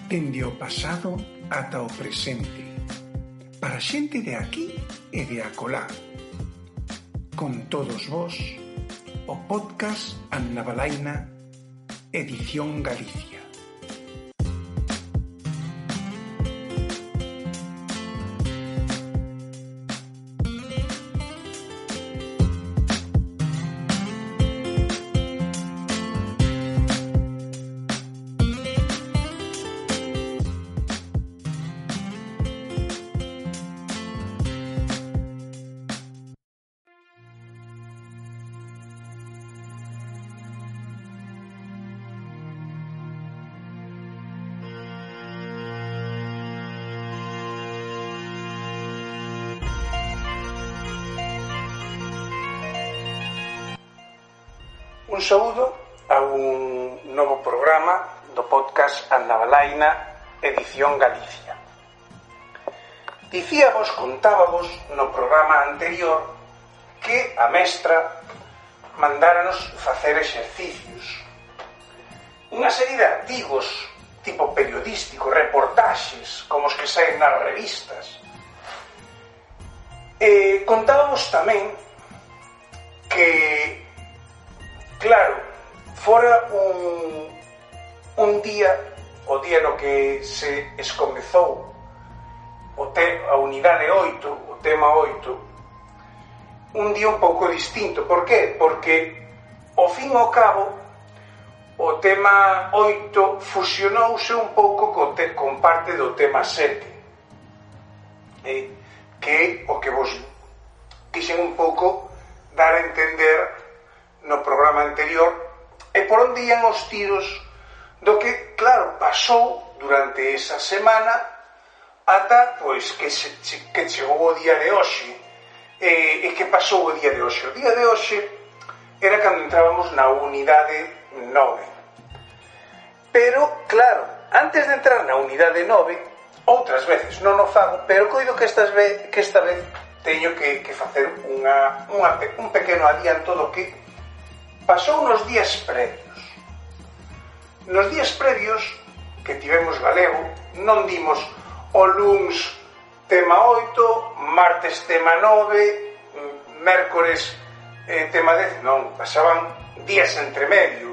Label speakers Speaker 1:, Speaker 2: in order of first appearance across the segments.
Speaker 1: dende o pasado ata o presente, para xente de aquí e de acolá. Con todos vós, o podcast Anna Balaina, edición Galicia. Un saúdo a un novo programa do podcast Anna Balaina, edición Galicia. Contábamos no programa anterior que a mestra mandáranos facer exercicios. Unha serie de artigos tipo periodístico, reportaxes, como os que saen nas revistas. Contábamos tamén que claro, fora un día, o día no que se escomezou a unidade 8, o tema 8, un día un pouco distinto. Por qué? Porque, ao fin e ao cabo, o tema 8 fusionouse un pouco con parte do tema 7, que é o que vos quixen un pouco dar a entender no programa anterior, e por onde ian os tiros do que, claro, pasou durante esa semana ata, pois, que chegou o día de hoxe. E que pasou o día de hoxe? O día de hoxe era cando entrábamos na unidade 9. Pero, claro, antes de entrar na unidade 9, outras veces non o fago, pero coido que esta vez teño que facer un pequeno adianto do que pasou nos días previos. Nos días previos que tivemos galego, non dimos o luns tema 8, martes tema 9, mércores tema 10, non, pasaban días entre medio.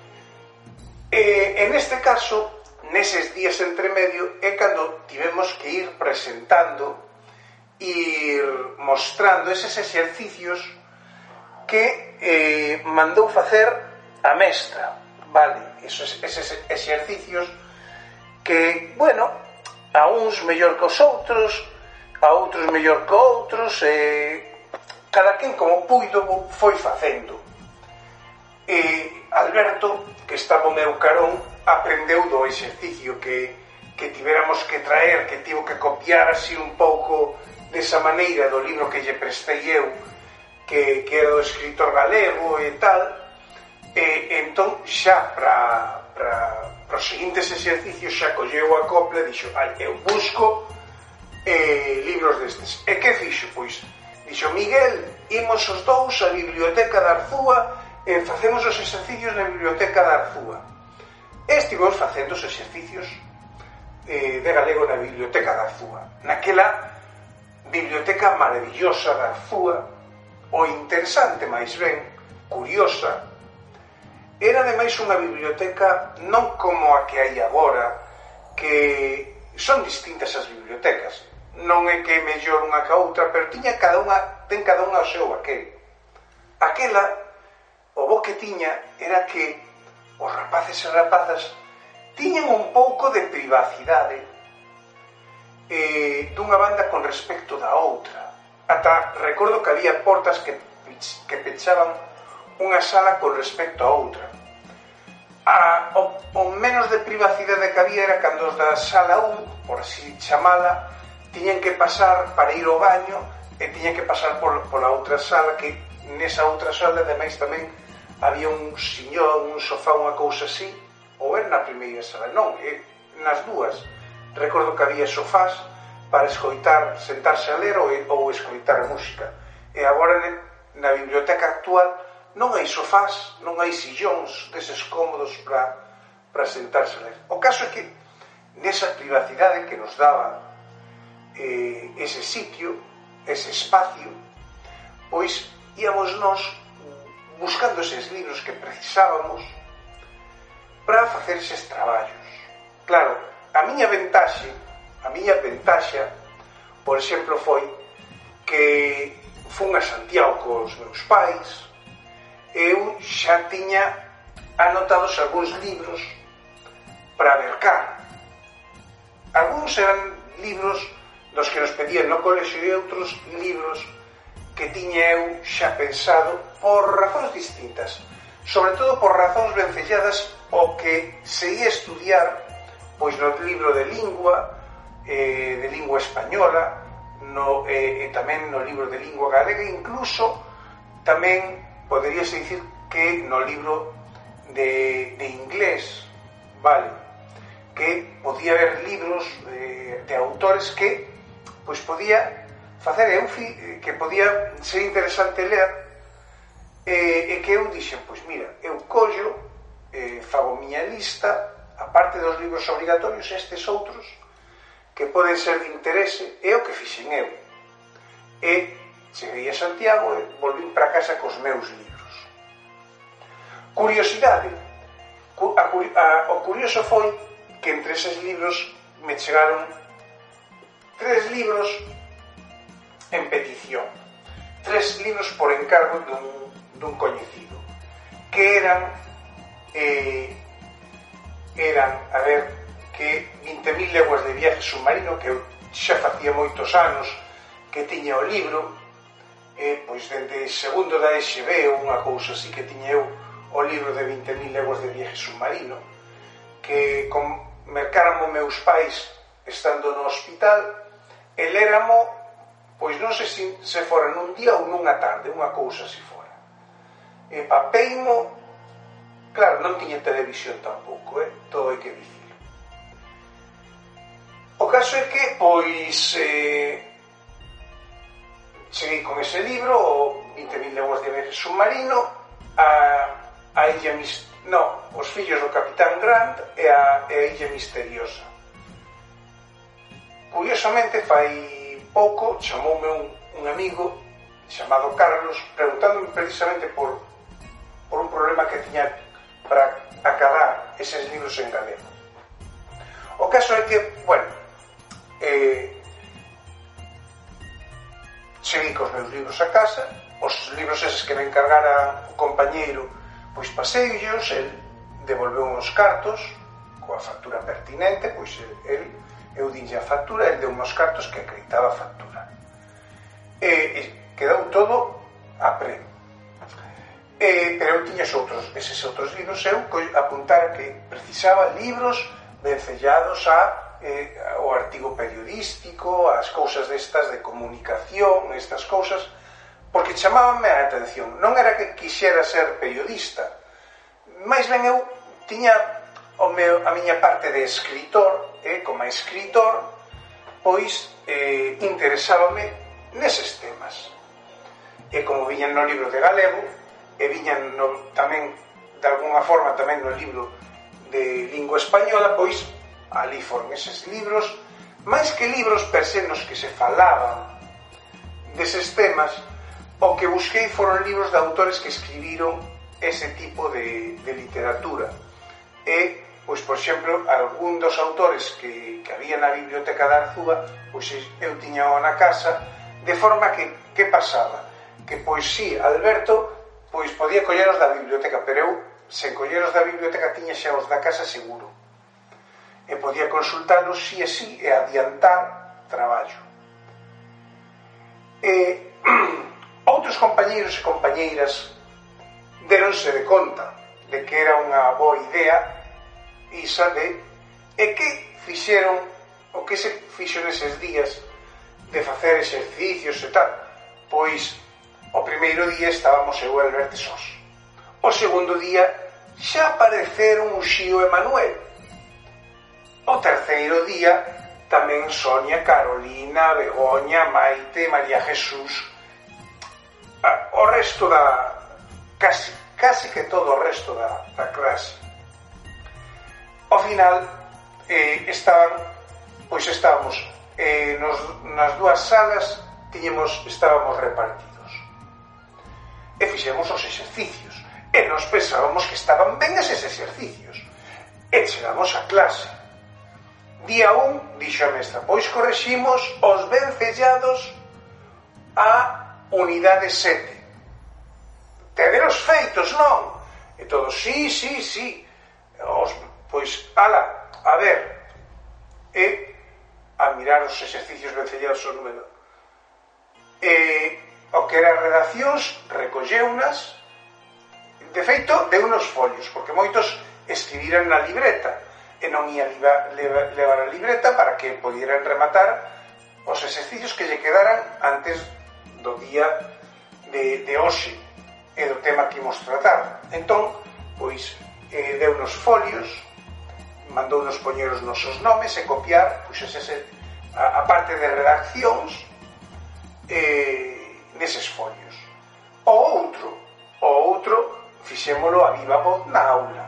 Speaker 1: En este caso, neses días entre medio, é cando tivemos que ir presentando, ir mostrando eses exercicios que mandou facer a mestra, vale? Eses exercicios que, bueno, a uns mellor que os outros, a outros mellor que outros, cada quen como puido foi facendo. Alberto, que estaba ao meu carón, aprendeu do exercicio que tivéramos que traer, que tivo que copiar así un pouco desa maneira do libro que lle prestei eu, que era do escritor galego e tal. Entón xa para os seguintes exercicios xa colleu a copla e dixo, eu busco libros destes. E que fixo? Pois dixo, Miguel, imos os dous á biblioteca da Arzúa e facemos os exercicios na biblioteca da Arzúa. Estivemos facendo os exercicios de galego na biblioteca da Arzúa, naquela biblioteca maravillosa da Arzúa. O interesante, máis ben, curiosa, era ademais unha biblioteca non como a que hai agora, que son distintas as bibliotecas. Non é que é mellor unha que a outra, pero ten cada unha o seu aquel. Aquela, o bo que tiña era que os rapaces e rapazas tiñan un pouco de privacidade dunha banda con respecto da outra. Ata recordo que había portas que pechaban unha sala con respecto a outra. O menos de privacidade que había era cando os da sala 1, por así chamala, tiñen que pasar para ir ao baño e tiñen que pasar pola outra sala, que nesa outra sala ademais tamén había un sillón, un sofá, unha cousa así, ou era na primeira sala, non, nas dúas. Recordo que había sofás para escoitar, sentarse a ler ou escoitar música. E agora na biblioteca actual non hai sofás, non hai sillóns deses cómodos para sentarse a ler. O caso é que nesa privacidade que nos daba ese sitio, ese espacio, pois íamos nós buscando eses libros que precisábamos para facer eses traballos. Claro, a miña ventaxa, por exemplo, foi que fun a Santiago cos meus pais. Eu xa tiña anotados algúns libros para mercar. Algúns eran libros dos que nos pedían no colexio e outros libros que tiña eu xa pensado por razóns distintas, sobre todo por razóns vencelladas o que se ia estudiar pois no libro de lingua española, e tamén no libro de lingua galega, incluso tamén poderíase dicir que no libro de inglés, vale, que podía haber libros de autores que pois podía facer que podía ser interesante ler, e que eu dixen, pois mira, eu collo, fago miña lista, aparte dos libros obrigatorios, estes outros que poden ser de interese, é o que fixen eu. E cheguei a Santiago e volvín para casa cos meus libros. Curiosidade, o curioso foi que entre eses libros me chegaron 3 libros en petición, 3 libros por encargo dun coñecido, que eran, a ver, que 20.000 leguas de viaje submarino, que eu xa facía moitos anos que tiña o libro, pois dende segundo da EXB ou unha cousa así, que tiña eu o libro de 20.000 leguas de viaje submarino, que mercáramo meus pais estando no hospital, e léramo, pois non sei se fora nun día ou nunha tarde, unha cousa así fora. E papeimo, claro, non tiña televisión tampouco, todo hai que dicir. O caso é que, pois, cheguei con ese libro, o 20.000 leguas de viaje submarino, a Illa Os fillos do Capitán Grant e a Illa Misteriosa. Curiosamente, fai pouco chamoume un amigo chamado Carlos, preguntándome precisamente por un problema que tiña para acadar eses libros en galego. O caso é que, bueno, cheguei cos meus libros a casa, os libros eses que me encargara o compañeiro, pois paseillos, el devolveu uns cartos coa factura pertinente, pois eu dinlle a factura, el deu uns cartos que acreditaba a factura, e quedou todo a pre. Pero eu tiña eses outros libros, eu apuntara que precisaba libros vencellados ao artigo periodístico, as cousas destas de comunicación, estas cousas, porque chamábanme a atención. Non era que quixera ser periodista, máis ben eu tiña a miña parte de escritor, como escritor, pois interesábame neses temas. E como viñan no libro de galego, e viñan tamén, de alguna forma, tamén no libro de lingua española, pois ali foron eses libros, máis que libros per se nos que se falaban deses temas, o que busquei foron libros de autores que escribiron ese tipo de literatura. E, pois, por exemplo, algún dos autores que había na biblioteca de Arzúa, pois eu tiña na casa, de forma que pasaba? Que, pois, sí, Alberto, pois podía colleros da biblioteca, pero eu, sen colleros da biblioteca, tiña xa os da casa seguro. E podía consultarlos si e si e adiantar traballo. Outros compañeiros e compañeiras deronse de conta de que era unha boa idea isa e que fixeron o que se fixo neses días de facer exercicios e tal. Pois o primeiro día estábamos eu e Alberto sós. O segundo día xa apareceron o Xío e Manuel. O terceiro día tamén Sonia, Carolina, Begoña, Maite, María Jesús, o resto casi que todo o resto da clase. Ao final estábamos nas dúas salas, estábamos repartidos e fixemos os exercicios e nos pensábamos que estaban ben eses exercicios e chegamos a clase. Día 1, dixo a mestra, pois correximos os ben fellados a unidade 7. Tederos feitos, non? E todos, sí. Pois, ala, a ver, e a mirar os exercicios ben fellados o número. O que eran redaccións, recolleunas, de feito, deu unos folios, porque moitos escribiran na libreta, e non ia levar a libreta para que pudieran rematar os exercicios que lle quedaran antes do día de hoxe e do tema que imos tratar. Entón, pois, deu unos folios, mandou nos poñer os nosos nomes e copiar, pois, a parte de redaccións neses folios. O outro fixémolo a viva voz na aula.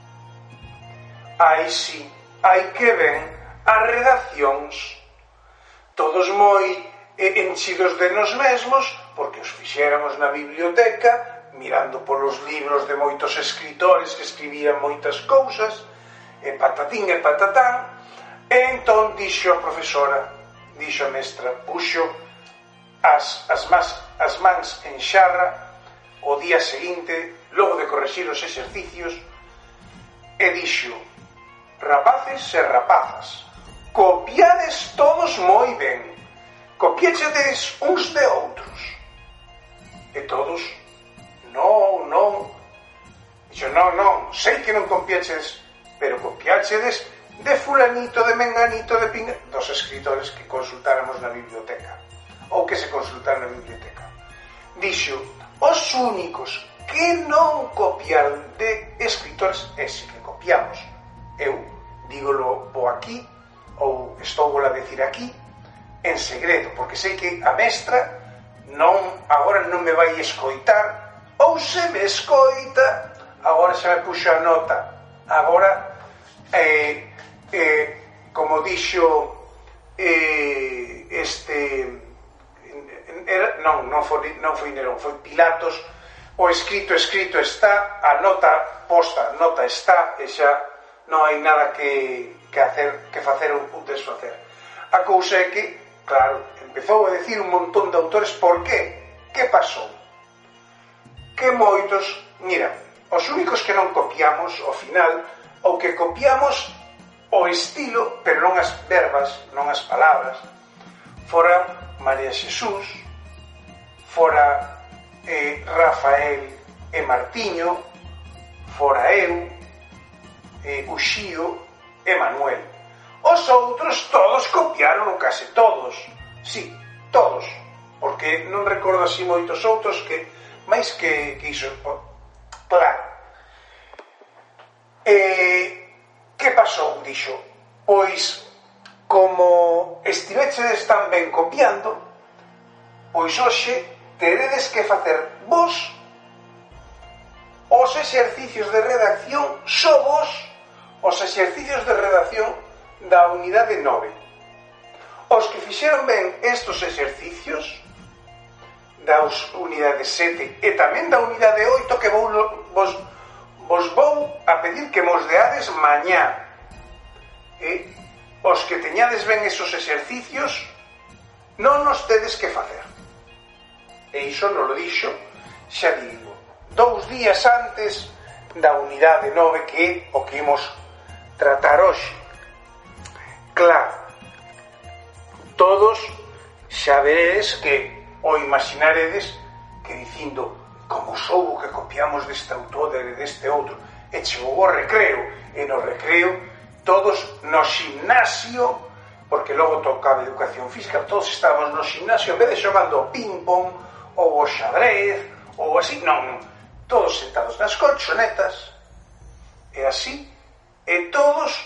Speaker 1: Aí sí, hai que ven as redaccións, todos moi enchidos de nos mesmos, porque os fixéramos na biblioteca, mirando polos libros de moitos escritores que escribían moitas cousas, e patatín e patatán. E entón dixo a profesora, dixo a mestra, puxo as mans en xarra o día seguinte, logo de correxir os exercicios, e dixo: rapaces e rapazas, copiades todos moi ben, copiáchedes uns de outros. E todos, non. Dixo, non, sei que non copiáchedes, pero copiáchedes de fulanito, de menganito, de pinga, dos escritores que consultáramos na biblioteca, ou que se consultaran na biblioteca. Dixo, os únicos que non copiaron de escritores, ese que copiamos, eu dígolo vou aquí, ou estou a decir aquí, en segredo, porque sei que a mestra agora non me vai escoitar, ou se me escoita, agora xa me puxo a nota, agora, como dixo non foi Nerón, foi Pilatos, o escrito está, a nota posta, nota está, e xa non hai nada que facer ou desfacer. A cousa é que, claro, empezou a decir un montón de autores. Por qué? Que pasou? Que moitos, mira, os únicos que non copiamos, ao final, ou que copiamos o estilo, pero non as verbas, non as palabras, fora María Xesús, fora Rafael e Martiño, fora eu, Uxío e Manuel. Os outros todos copiaron, case todos. Sí, todos. Porque non recordo así moitos outros que máis que iso. Claro. Que pasou? Dixo, pois, como estivechedes tan ben copiando, pois hoxe teredes que facer vos os exercicios de redacción, só vos os exercicios de redacción da unidade 9. Os que fixeron ben estos exercicios da unidade 7 e tamén da unidade 8, que vos vou a pedir que mos deades mañá. Os que teñades ben esos exercicios non nos tedes que facer. E iso non lo dixo, xa digo, 2 días antes da unidade 9, que é o que imos tratar hoxe. Claro, todos xa veredes que o imaginaredes que dicindo como soubo que copiamos deste autor e deste outro, e chegou o recreo, e no recreo todos no gimnasio, porque logo tocaba educación física, todos estábamos no gimnasio, en vez de xogando o ping-pong ou o xadrez ou así, non, todos sentados nas colchonetas e así, e todos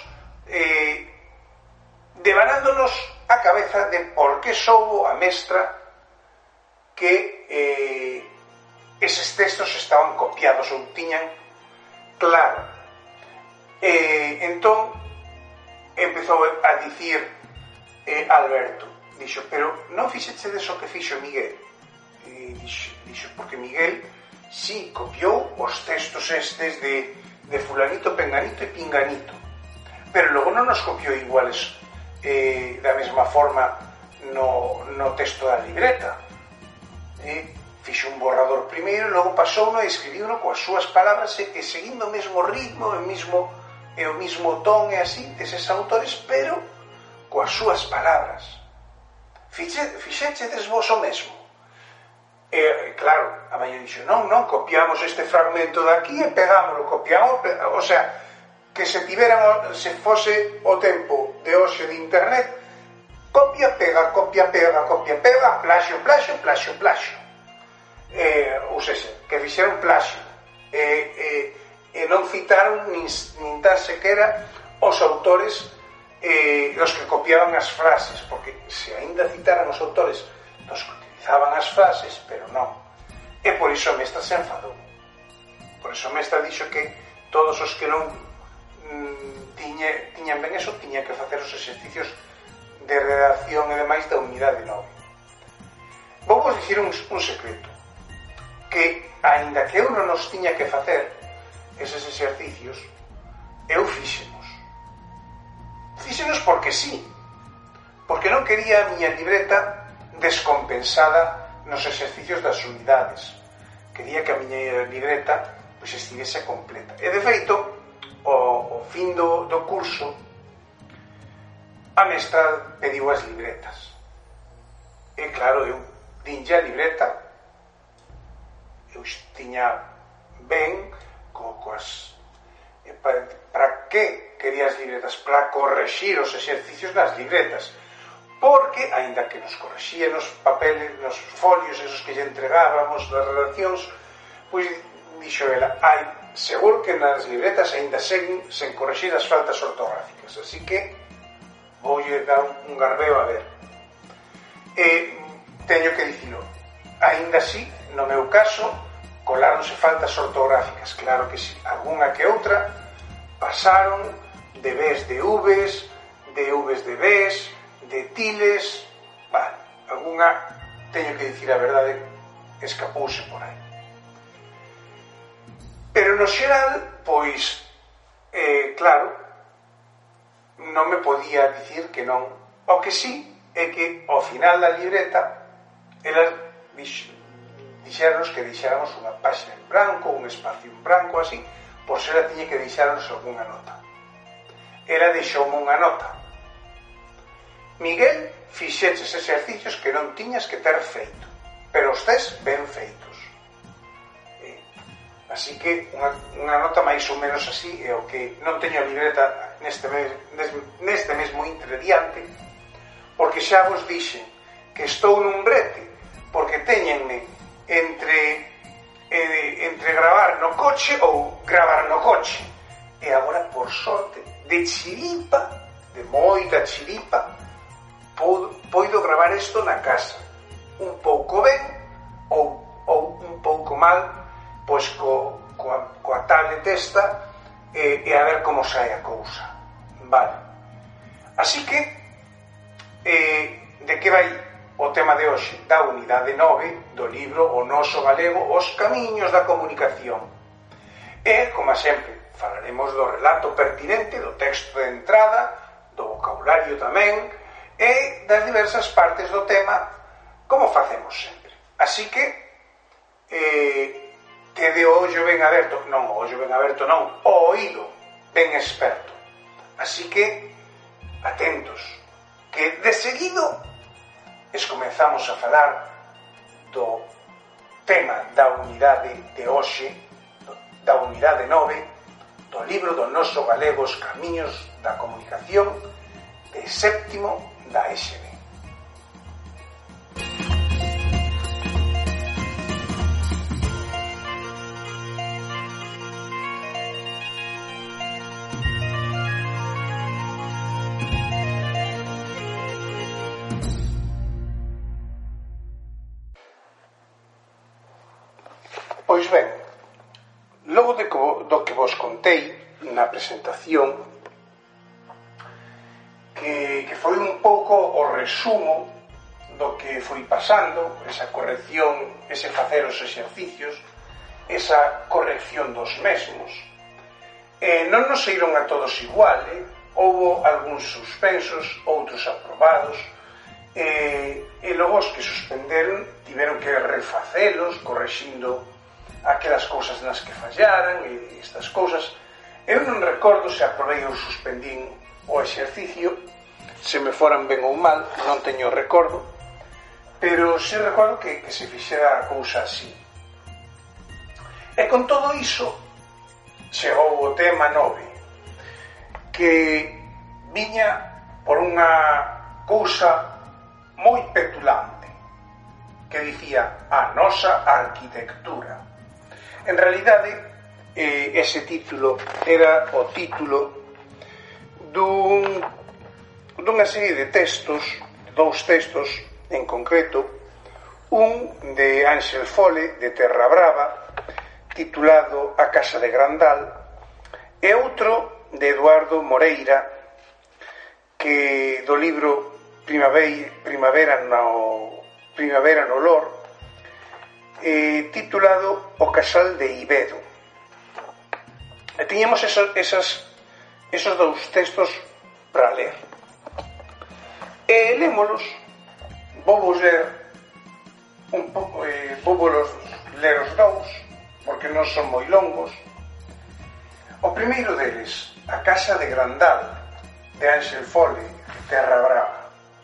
Speaker 1: devanándonos a cabeza de por que soubo a mestra que eses textos estaban copiados ou tiñan claro. Entón comezou a dicir Alberto, dixo, pero non fixechedes o que fixo Miguel? E dixo, porque Miguel sí copiou os textos estes de fulanito, penganito e pinganito, pero logo non nos copiou iguales da mesma forma no texto da libreta. Fixo un borrador primeiro, logo pasou e escribiuno coas súas palabras e seguindo o mesmo ritmo e o mismo ton e así deses autores, pero coas súas palabras. Fixechedes vos o mesmo? Claro, a mañá dixo, non, copiamos este fragmento de aquí e pegámoslo, copiamos, o sea, que se fose o tempo de hoxe de internet, copia, pega, plagio. Ou seja, que fixeron plagio e non citaron nin tan sequera os autores os que copiaban as frases, porque se aínda citaran os autores dos que utilizaban as frases, pero non. E por iso a mestra se enfadou. Por iso a mestra dixo que todos os que non tiñan ben eso, tiñan que facer os exercicios de redacción e demais da unidade 9. Vou vos dicir un secreto, que aínda que eu non nos tiña que facer eses exercicios, eu fíxenos porque sí, porque non quería a miña libreta descompensada nos exercicios das unidades, quería que a miña libreta pois estivese completa. E de feito, ao fin do curso, a mestra pediu as libretas, e claro, eu dinlle a libreta, eu tiña ben coas... Para que quería as libretas? Para correxir os exercicios nas libretas, porque, aínda que nos correxían nos papeles, nos folios esos que lle entregábamos das redaccións, pois dixo ela, seguro que nas libretas aínda seguen sen correxir as faltas ortográficas, así que voulle dar un garbeo a ver. Teño que dicilo, aínda así, no meu caso, coláronse faltas ortográficas, claro que sí, algunha que outra pasaron de Bs de Vs, de Vs de Bs, de tiles, vale, algunha, teño que dicir a verdade, escapouse por aí. Pero no xeral, pois, claro, non me podía dicir que non. O que sí é que ao final da libreta elas dixéranos que deixáramos unha páxina en branco, un espacio en branco, así, por se ela tiña que deixarnos algunha nota. Ela deixoume unha nota. Miguel, fixeches exercicios que non tiñas que ter feito, pero os tes ben feitos. Así que unha nota máis ou menos así é o que non teño a libreta neste mesmo intrediante, porque xa vos dixen que estou nun brete, porque teñenme entre gravar no coche ou gravar no coche, e agora, por sorte, de chiripa, de moita chiripa, poido gravar isto na casa, un pouco ben ou un pouco mal, pois coa tablet esta, e a ver como sai a cousa, vale. Así que de que vai o tema de hoxe? Da unidade 9 do libro O Noso Galego, Os Camiños da Comunicación. E, como sempre, falaremos do relato pertinente, do texto de entrada, do vocabulario tamén, e das diversas partes do tema, como facemos sempre. Así que, tede o ollo ben aberto, o oído ben experto. Así que, atentos, que de seguido comezamos a falar do tema da unidade de hoxe, da unidade 9, do libro do Noso Galego, Os Camiños da Comunicación, de séptimo da EXB. Pois ben, logo do que vos contei na presentación, que foi un pouco o resumo do que foi pasando, esa corrección, ese facer os exercicios, esa corrección dos mesmos. Non nos saíron a todos igual, houbo algúns suspensos, outros aprobados, e logo os que suspenderon tiveron que refacelos, correxindo aquelas cousas nas que fallaran e estas cousas. Eu non recordo se aprobei ou suspendín o exercicio, se me foran ben ou mal, non teño recordo, pero si recordo que se fixera a cousa así. E con todo iso chegou o tema 9, que viña por unha cousa moi petulante, que dicía a nosa arquitectura. En realidade, ese título era o título dunha serie de textos, dous textos en concreto, un de Ángel Fole, de Terra Brava, titulado A Casa de Grandal, e outro de Eduardo Moreira, que do libro Primavera no Lor, titulado O Casal de Ibedo. E tiñamos esos dous textos para ler. E lémolos, vou ler os dous, porque non son moi longos. O primeiro deles, A Casa de Grandal, de Ángel Fole, de Terra Brava.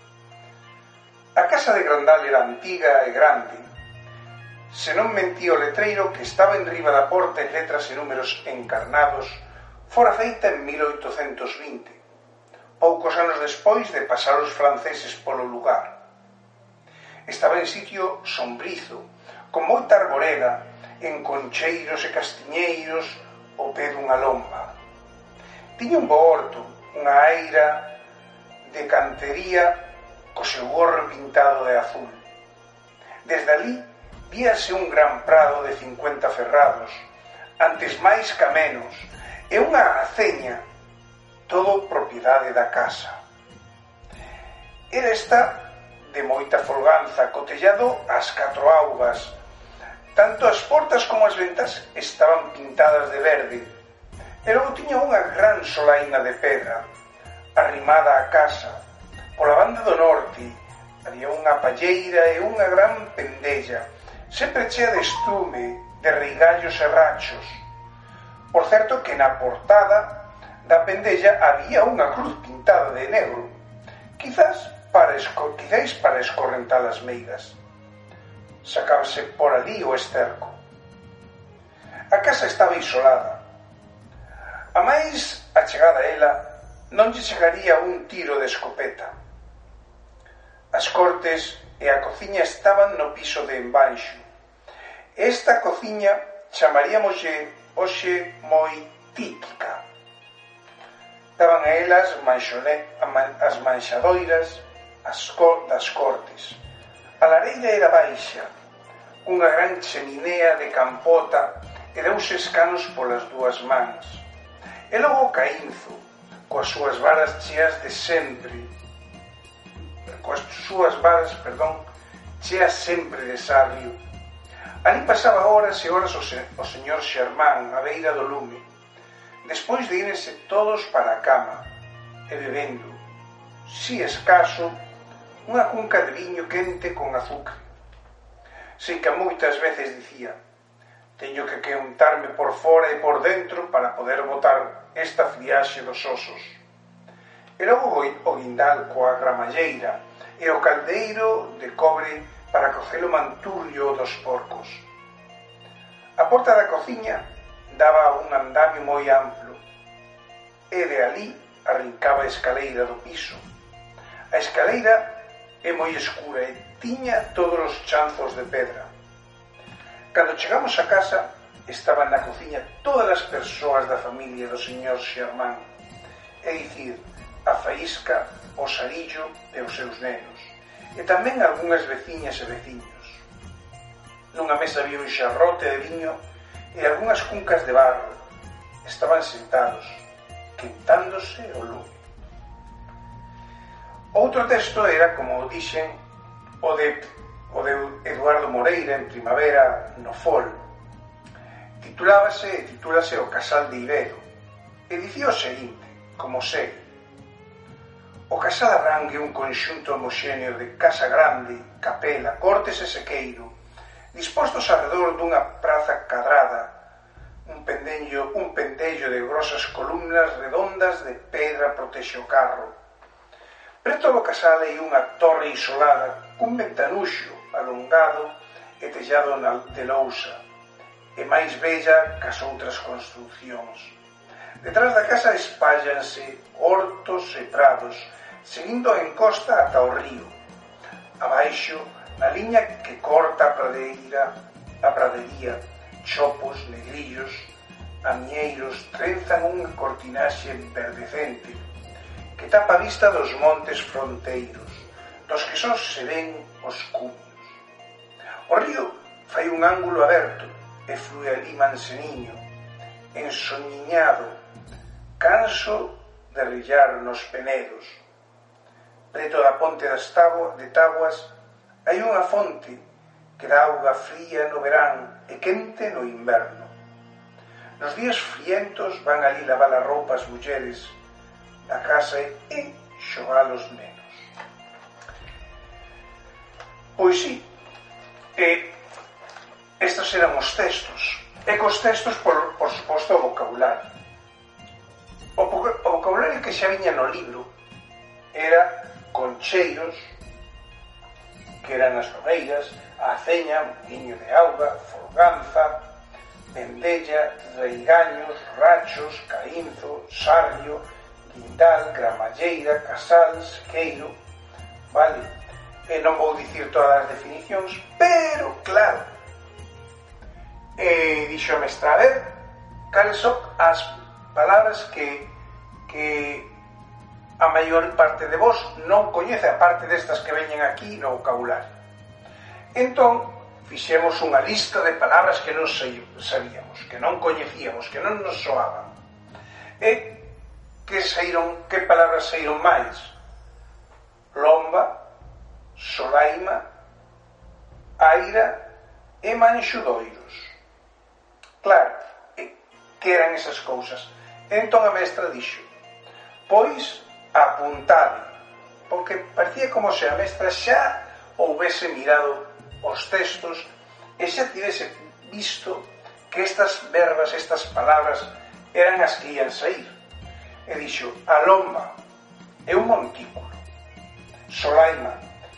Speaker 1: A casa de Grandal era antiga e grande. Se non mentía o letreiro que estaba en riba da porta en letras e números encarnados, fora feita en 1820, poucos anos despois de pasar os franceses polo lugar. Estaba en sitio sombrizo, con moita arboreda, en concheiros e castiñeiros ao pé dunha lomba. Tiña un bo horto, unha aira de cantería co seu gorro pintado de azul. Desde ali víase un gran prado de 50 ferrados, antes máis ca menos, e unha aceña, todo propiedade da casa. Era esta de moita folganza, co tellado ás 4 augas. Tanto as portas como as ventas estaban pintadas de verde, e logo tiña unha gran solaina de pedra, arrimada á casa. Pola banda do norte había unha palleira e unha gran pendella, sempre chea de estrume, de reigallos e rachos. Por certo que na portada da pendella había unha cruz pintada de negro, quizás para escorrentar as meigas. Sacábase por ali o esterco. A casa estaba isolada. A máis achegada a ela non lle chegaría un tiro de escopeta. As cortes e a cociña estaban no piso de embaixo. Esta cociña chamaríamoslle hoxe moi típica. Daban a elas as manxadoiras das cortes. A lareira era baixa, unha gran cheminea de campota e 2 escanos polas 2 mans. E logo o caínzo, coas súas varas cheas sempre de sabio. Ali pasaba horas e horas o señor Xermán á beira do lume, despois de irse todos para a cama, e bebendo, si escaso, unha cunca de viño quente con azúcar. Sei que moitas veces dicía: teño que untarme por fora e por dentro para poder botar esta friaxe dos osos. E logo o guindal coa gramalleira e o caldeiro de cobre para cocer o manturrio dos porcos. A porta da cociña daba a un andamio moi amplo, e de ali arrincaba a escaleira do piso. A escaleira é moi escura e tiña todos os chanzos de pedra. Cando chegamos a casa, estaban na cociña todas as persoas da familia do señor Xermán, é dicir, a faísca, o Sarillo e os seus nenos, e tamén algunhas veciñas e veciños. Nunha mesa había un xarrote de viño e algunhas cuncas de barro. Estaban sentados, quentándose o lume. Outro texto era, como dixen, o de Eduardo Moreira en Primavera no Fol. Titúlase O Casal de Ibedo e dicía o seguinte, como segue: o casal arranque un conxunto homoxéneo de casa grande, capela, cortes e sequeiro, dispostos alrededor dunha praza cadrada, un pendello de grosas columnas redondas de pedra protexe o carro. Preto do casal hai unha torre isolada cun ventanuxo alongado e tellado de lousa, e máis bella que as outras construccións. Detrás da casa espállanse hortos e prados, seguindo a encosta ata o río. Abaixo, na liña que corta a pradería, chopos, negrillos, amieiros trenzan unha cortinaxe verdecente que tapa a vista dos montes fronteiros, dos que só se ven os cumios. O río fai un ángulo aberto e flúe ali manseniño, ensoñiñado, canso de rillar nos penedos. Preto da ponte de táboas hai unha fonte que dá auga fría no verán e quente no inverno. Nos días frientos van ali lavar a roupa as mulleres da casa e xogar os nenos. Pois sí, estes eran os textos, e cos textos, por suposto, o vocabulario. O vocabulario que xa viña no libro era concheiros, que eran as lobeiras, a aceña, muiño de auga, folganza, vendella, reigaños, rachos, caínzo, sarrio, guindal, gramalleira, casal, sequeiro, vale? E non vou dicir todas as definicións, pero claro, dixo a mestra, a ver, cales son as palabras que a maior parte de vos non coñece, a parte destas que veñen aquí no vocabulario. Entón, fixemos unha lista de palabras que non sabíamos, que non coñecíamos, que non nos soaban. E que palabras saíron máis? Lomba, solaima, aira e manxudoiros. Claro, que eran esas cousas? Entón a mestra dixo, pois apuntade, porque parecía como se a mestra xa houvese mirado os textos e xa tivese visto que estas verbas, estas palabras eran as que ian sair. E dixo, a lomba é un montículo, solaina,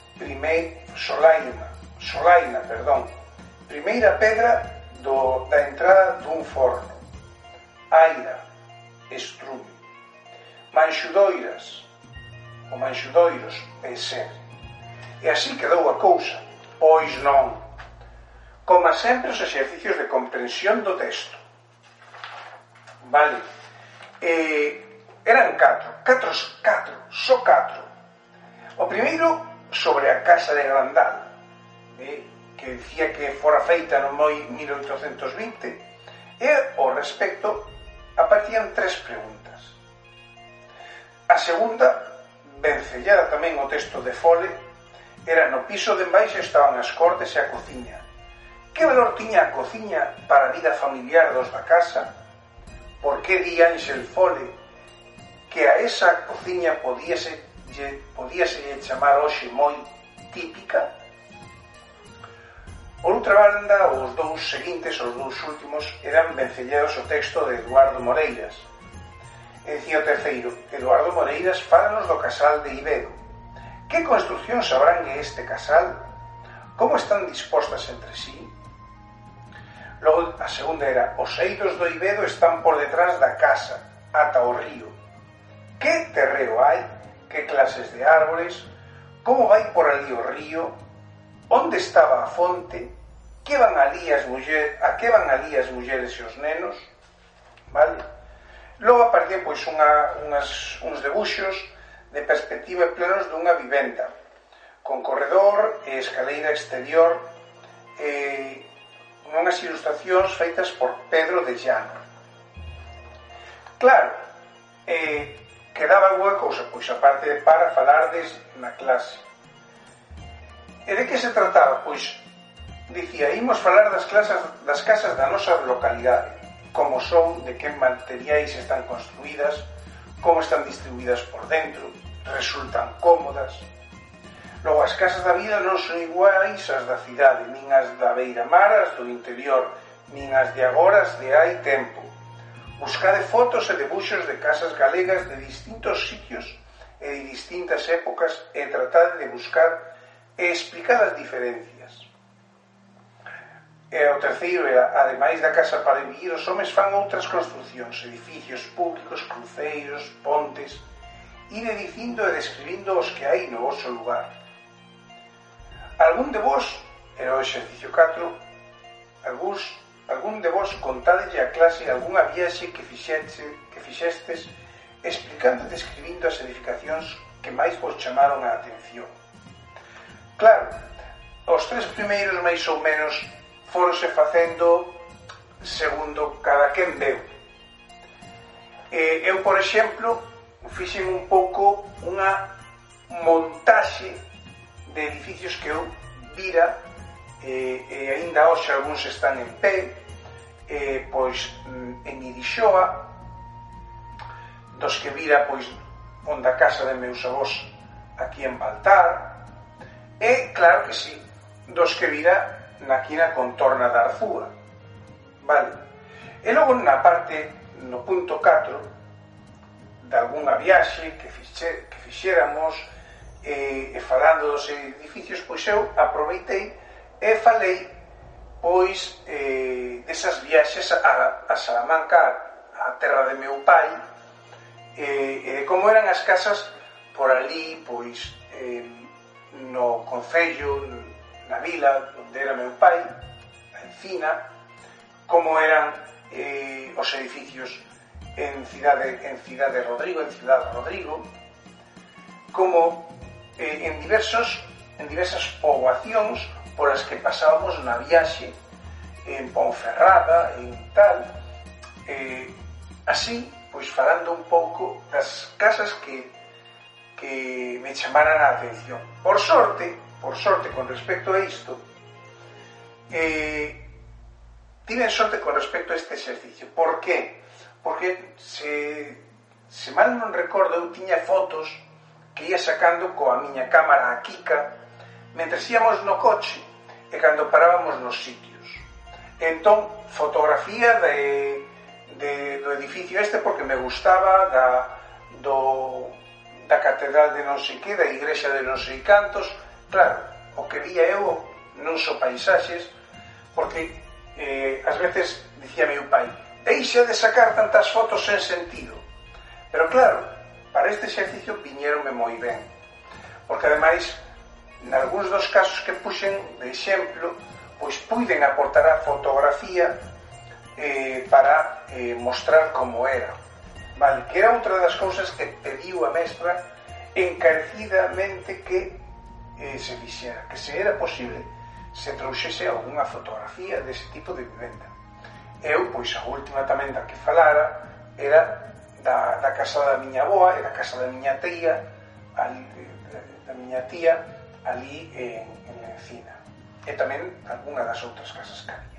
Speaker 1: primeira pedra da entrada dun forno, aira, estrume, manxudoiros, ser. E así quedou a cousa. Pois non. Como sempre, os exercicios de comprensión do texto. Vale. Eran só catro. O primeiro, sobre a casa de Grandal, que dicía que fora feita no moi 1820, e ao respecto aparecían 3 preguntas. A segunda, vencellada tamén o texto de Fole, era no piso de embaixo estaban as cortes e a cociña. Que valor tiña a cociña para a vida familiar dos da casa? Por que di Ángel Fole que a esa cociña podíase chamar hoxe moi típica? Por outra banda, os dous seguintes, os dous últimos, eran vencellados o texto de Eduardo Moreiras. E dicía o terceiro, Eduardo Moreiras fálanos do casal de Ibedo. Que construcións abrangue este casal? Como están dispostas entre sí? Logo, a segunda era, os eidos do Ibedo están por detrás da casa, ata o río. Que terreo hai? Que clases de árboles? Como vai por ali o río? Onde estaba a fonte? A que van ali as mulleres e os nenos? Vale? Logo aparecen pois uns debuxos de perspectiva e planos dunha vivenda, con corredor e escaleira exterior, unhas ilustracións feitas por Pedro de Llano. Claro, quedaba alguna cousa, pois aparte de para falardes na clase. E de que se trataba? Pois dicía, imos falar das casas da nosa localidade, como son, de que materiais están construídas, como están distribuídas por dentro, resultan cómodas. Logo, as casas da vida non son iguais ás da cidade, nin as da beira-mar, as do interior, nin as de agora, as de hai tempo. Buscade fotos e debuxos de casas galegas de distintos sitios e de distintas épocas e tratade de buscar e explicar as diferencias. E o terceiro era, ademais da casa para vivir, os homes fan outras construcións, edificios públicos, cruceiros, pontes, ide dicindo e describindo os que hai no vosso lugar. Algún de vos, era o exercicio 4, algún de vos contádelle a clase algunha viaxe que fixestes explicando e describindo as edificacións que máis vos chamaron a atención. Claro, os tres primeiros máis ou menos foronse facendo segundo cada quen veu. Eu, por exemplo, fixen un pouco unha montaxe de edificios que eu vira e aínda hoxe algúns están en pé, pois en Irixoa, dos que vira pois onde a casa de meus avós aquí en Baltar, e claro que sí, dos que vira aquí na contorna da Arzúa, vale? E logo na parte, no punto 4, de algunha viaxe que fixéramos e falando dos edificios, pois eu aproveitei e falei pois desas viaxes a Salamanca, a terra de meu pai, e como eran as casas por ali, pois no concello, na vila onde era meu pai, a Encina, como eran os edificios en Cidade Rodrigo, como en diversas poboacións polas que pasábamos na viaxe, en Ponferrada, en tal, así, pois falando un pouco das casas que me chamaran a atención. Por sorte, con respecto a isto, tiven sorte con respecto a este exercicio. Por qué? Porque se mal non recordo, eu tiña fotos que ia sacando coa miña cámara a Kika mentre íamos no coche e cando parábamos nos sitios. Entón, fotografía do edificio este porque me gustaba da catedral de non sei que, da igrexa de non sei cantos. Claro, o que vía eu non son paisaxes, porque ás veces dicía meu pai, deixa de sacar tantas fotos sen sentido. Pero claro, para este exercicio viñeronme moi ben, porque ademais, nalgúns dos casos que puxen de exemplo, pois puiden aportar a fotografía para mostrar como era, vale? Que era outra das cousas que pediu a mestra encarecidamente que se fixera, que se era posible se trouxese algunha fotografía dese tipo de vivenda. Eu, pois a última tamén da que falara era da casa da miña avoa e da casa da miña tía ali en Encina, e tamén algunha das outras casas que había.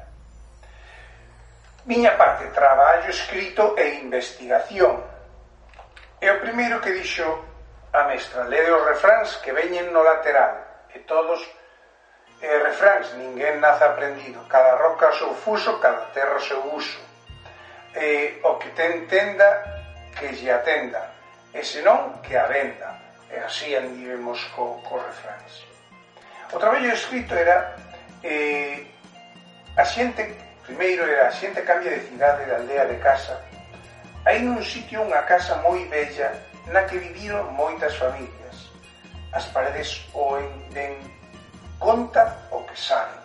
Speaker 1: Miña parte, traballo escrito e investigación. E o primeiro que dixo a mestra, lede os refráns que veñen no lateral, e todos refráns, ninguén nace aprendido, cada roca o seu fuso, cada terra o seu uso, o que ten tenda que lle atenda, e senón que a venda. E así andivemos co refráns. O traballo escrito era a xente, primeiro era a xente cambia de cidade, de aldea, de casa. Hai nun sitio unha casa moi bella na que viviron moitas familias. As paredes oen den conta o que saben.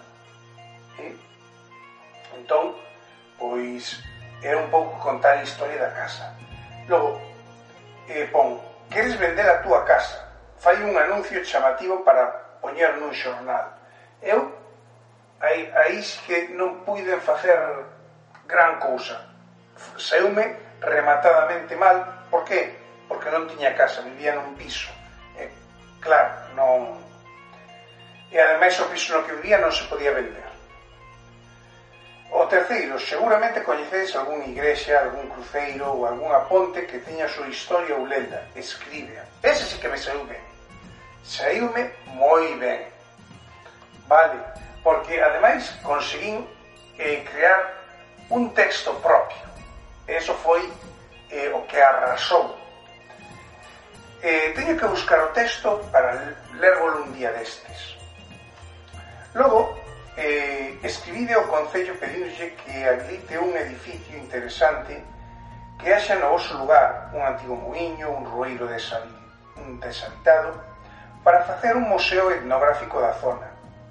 Speaker 1: Entón, pois era un pouco contar a historia da casa. Logo, pon, queres vender a túa casa? Fai un anuncio chamativo para poñer nun xornal. Eu, aí que non puiden facer gran cousa. Saiume rematadamente mal. Por qué? Porque non tiña casa, vivía nun piso. Claro, non... E ademais o piso no que vivía non se podía vender. O terceiro, seguramente coñecedes algún igrexa, algún cruceiro ou algunha ponte que teña a súa historia ou lenda. Escríbea. Ese sí que me saiu ben. Saíume moi ben. Vale, porque ademais conseguín crear un texto propio. Eso foi o que arrasou. Teño que buscar o texto para lervolo un día destes. Logo, escribide ao Concello pedíndolle que habilite un edificio interesante que haxa no vosso lugar un antigo muiño, un roeiro deshabitado, para facer un museo etnográfico da zona,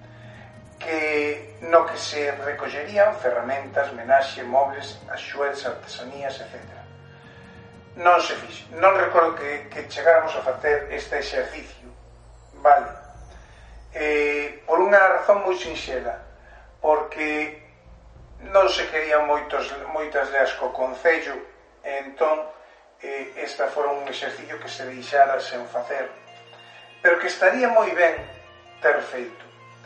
Speaker 1: no que se recollerían ferramentas, menaxe, mobles, axueres, artesanías, etc. Non se fixe. Non recordo que chegáramos a facer este exercicio. Vale. Por unha razón moi sinxela, porque non se querían moitas leas co Concello, e entón esta fora un exercicio que se deixara sen facer, pero que estaría moi ben ter feito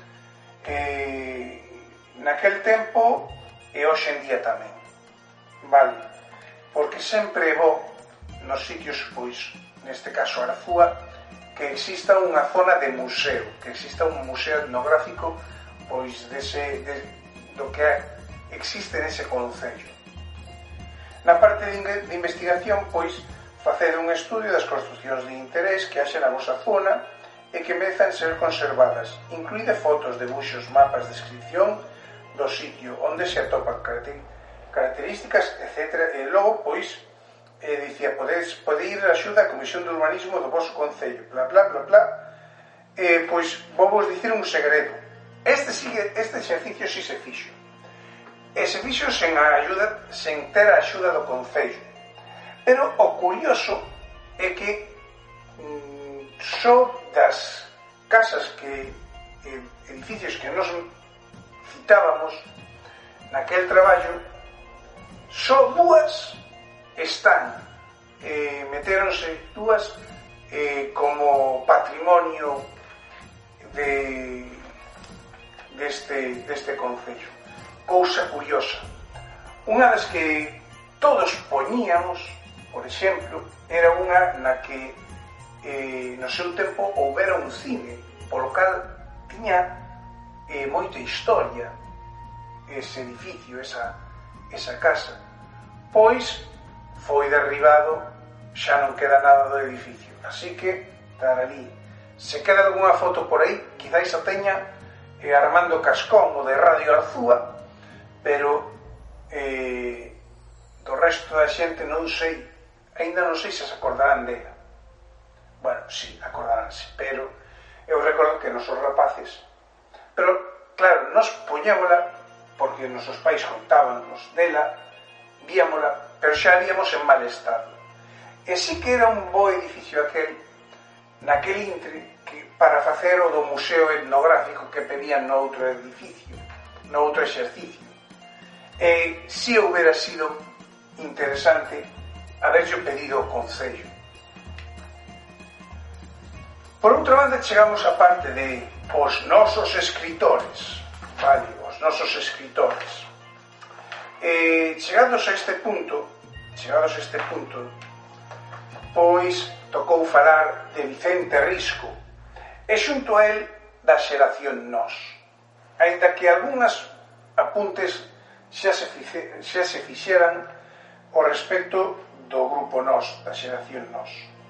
Speaker 1: naquel tempo e hoxe en día tamén, vale, porque sempre é bo nos sitios, pois neste caso Arazúa, que exista unha zona de museo, que exista un museo etnográfico pois do que existe nese concello. Na parte de investigación, pois, facer un estudio das construcións de interés que haxa na vosa zona e que merezan ser conservadas, incluíde fotos, debuxos, mapas, descripción do sitio onde se atopan características, etc. E logo, pois, dicía, pode ir a axuda a Comisión de Urbanismo do vosso concello, bla, bla, bla, bla. Pois, vou vos dicir un segredo. Este exercicio si se fixo. E se fixo sen ter a axuda do concello. Pero o curioso é que só das casas edificios que nos citábamos naquel traballo, só dúas están, meteronse dúas como patrimonio deste concello. Cousa curiosa, unha das que todos poñíamos, por exemplo, era unha na que no seu tempo houbera un cine, polo cal tiña moita historia ese edificio, esa casa, pois foi derribado, xa non queda nada do edificio, así que estar ali. Se queda algunha foto por aí, quizáis a teña Armando Cascón, o de Radio Arzúa, pero do resto da xente non sei, aínda non sei se acordarán dela. Bueno, sí, acordaránse, pero eu recordo que nosos rapaces, pero claro, nos poñémola porque nosos pais contábanos dela, víamola, pero xa víamos en mal estado. E sí que era un bo edificio naquel intre, que para facer o do museo etnográfico que pedían no outro edificio, no outro exercicio. E si houbera sido interesante haberlle pedido o concello. Por outra banda, chegamos á parte de os nosos escritores, vale, os nosos escritores. Chegados a este punto, pois tocou falar de Vicente Risco e xunto a él da xeración Nós, aínda que algunhas apuntes xa se fixeran ao respecto do grupo Nós, da xeración Nós.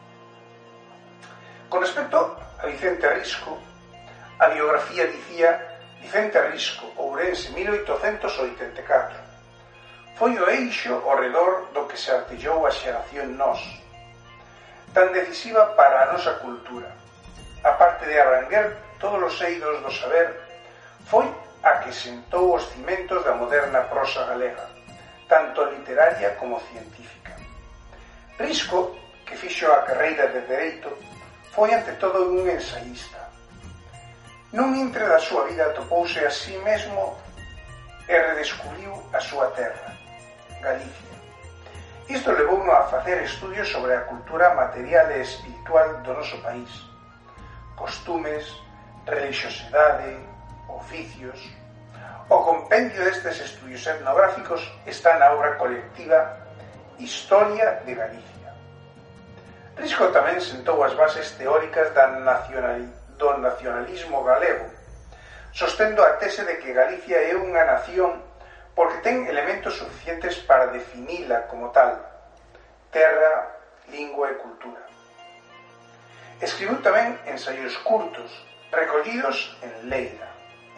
Speaker 1: Con respecto a Vicente Risco, a biografía dicía Vicente Risco, Ourense, 1884. Foi o eixo ao redor do que se artellou a xeración Nós, tan decisiva para a nosa cultura. A parte de arranquer todos os eidos do saber, foi a que sentou os cimentos da moderna prosa galega, tanto literaria como científica. Risco, que fixo a carreira de Dereito, foi ante todo un ensaísta. Nun intre da súa vida topouse a sí mesmo e redescubriu a súa terra, Galicia. Isto levouno a facer estudios sobre a cultura material e espiritual do noso país, costumes, religiosidade, oficios. O compendio destes estudios etnográficos está na obra colectiva Historia de Galicia. Risco tamén sentou as bases teóricas do nacionalismo galego, sostendo a tese de que Galicia é unha nación porque ten elementos suficientes para definila como tal: terra, lingua e cultura. Escribiu tamén ensaios curtos, recollidos en Leria.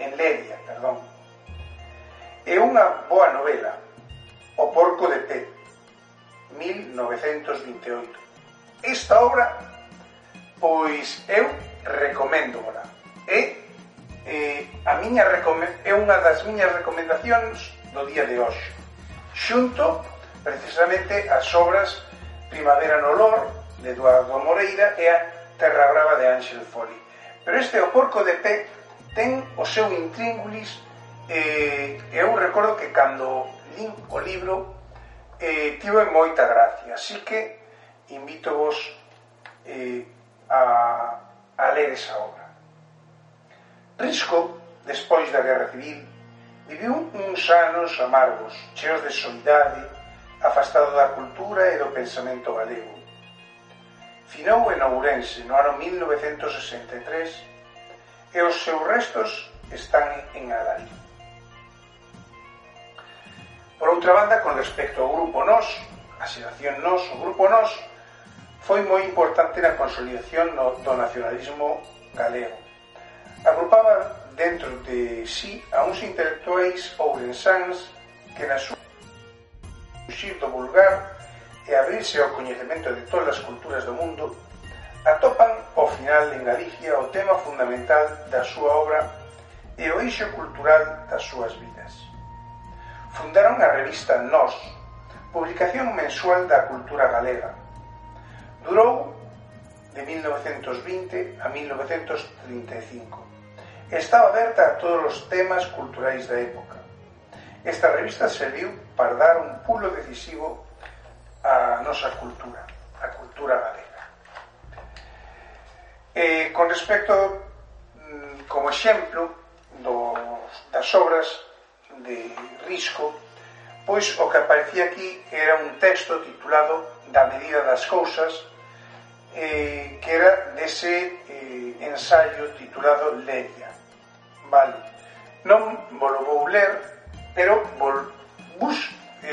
Speaker 1: E unha boa novela, O porco de pé, 1928. Esta obra, pois, eu recoméndola. É unha das miñas recomendacións do día de hoxe, xunto precisamente as obras Primavera no Lor, de Eduardo Moreira, e a Terra Brava, de Ángel Foli. Pero este O porco de pé ten o seu intríngulis, e eu recordo que cando lin o libro tive moita gracia, así que invítovos a ler esa obra. Risco, despois da Guerra Civil, viviu uns anos amargos, cheos de soidade, afastado da cultura e do pensamento galego. Finou en Ourense no ano 1963 e os seus restos están en Alariz. Por outra banda, con respecto ao Grupo Nós, a xeración Nós, o Grupo Nós foi moi importante na consolidación do nacionalismo galego. Agrupaba dentro de sí a uns intelectuais ourensáns que na súa fuxir do vulgar e abrirse ao coñecemento de todas as culturas do mundo, atopan ao final en Galicia o tema fundamental da súa obra e o eixo cultural das súas vidas. Fundaron a revista Nós, publicación mensual da cultura galega. Durou de 1920 a 1935. Estaba aberta a todos os temas culturais da época. Esta revista serviu para dar un pulo decisivo á nosa cultura, a cultura galega. Con respecto, como exemplo, das obras de Risco, pois o que aparecía aquí era un texto titulado Da medida das cousas, que era dese ensaio titulado Leria. Vale, non vos vou ler, pero vos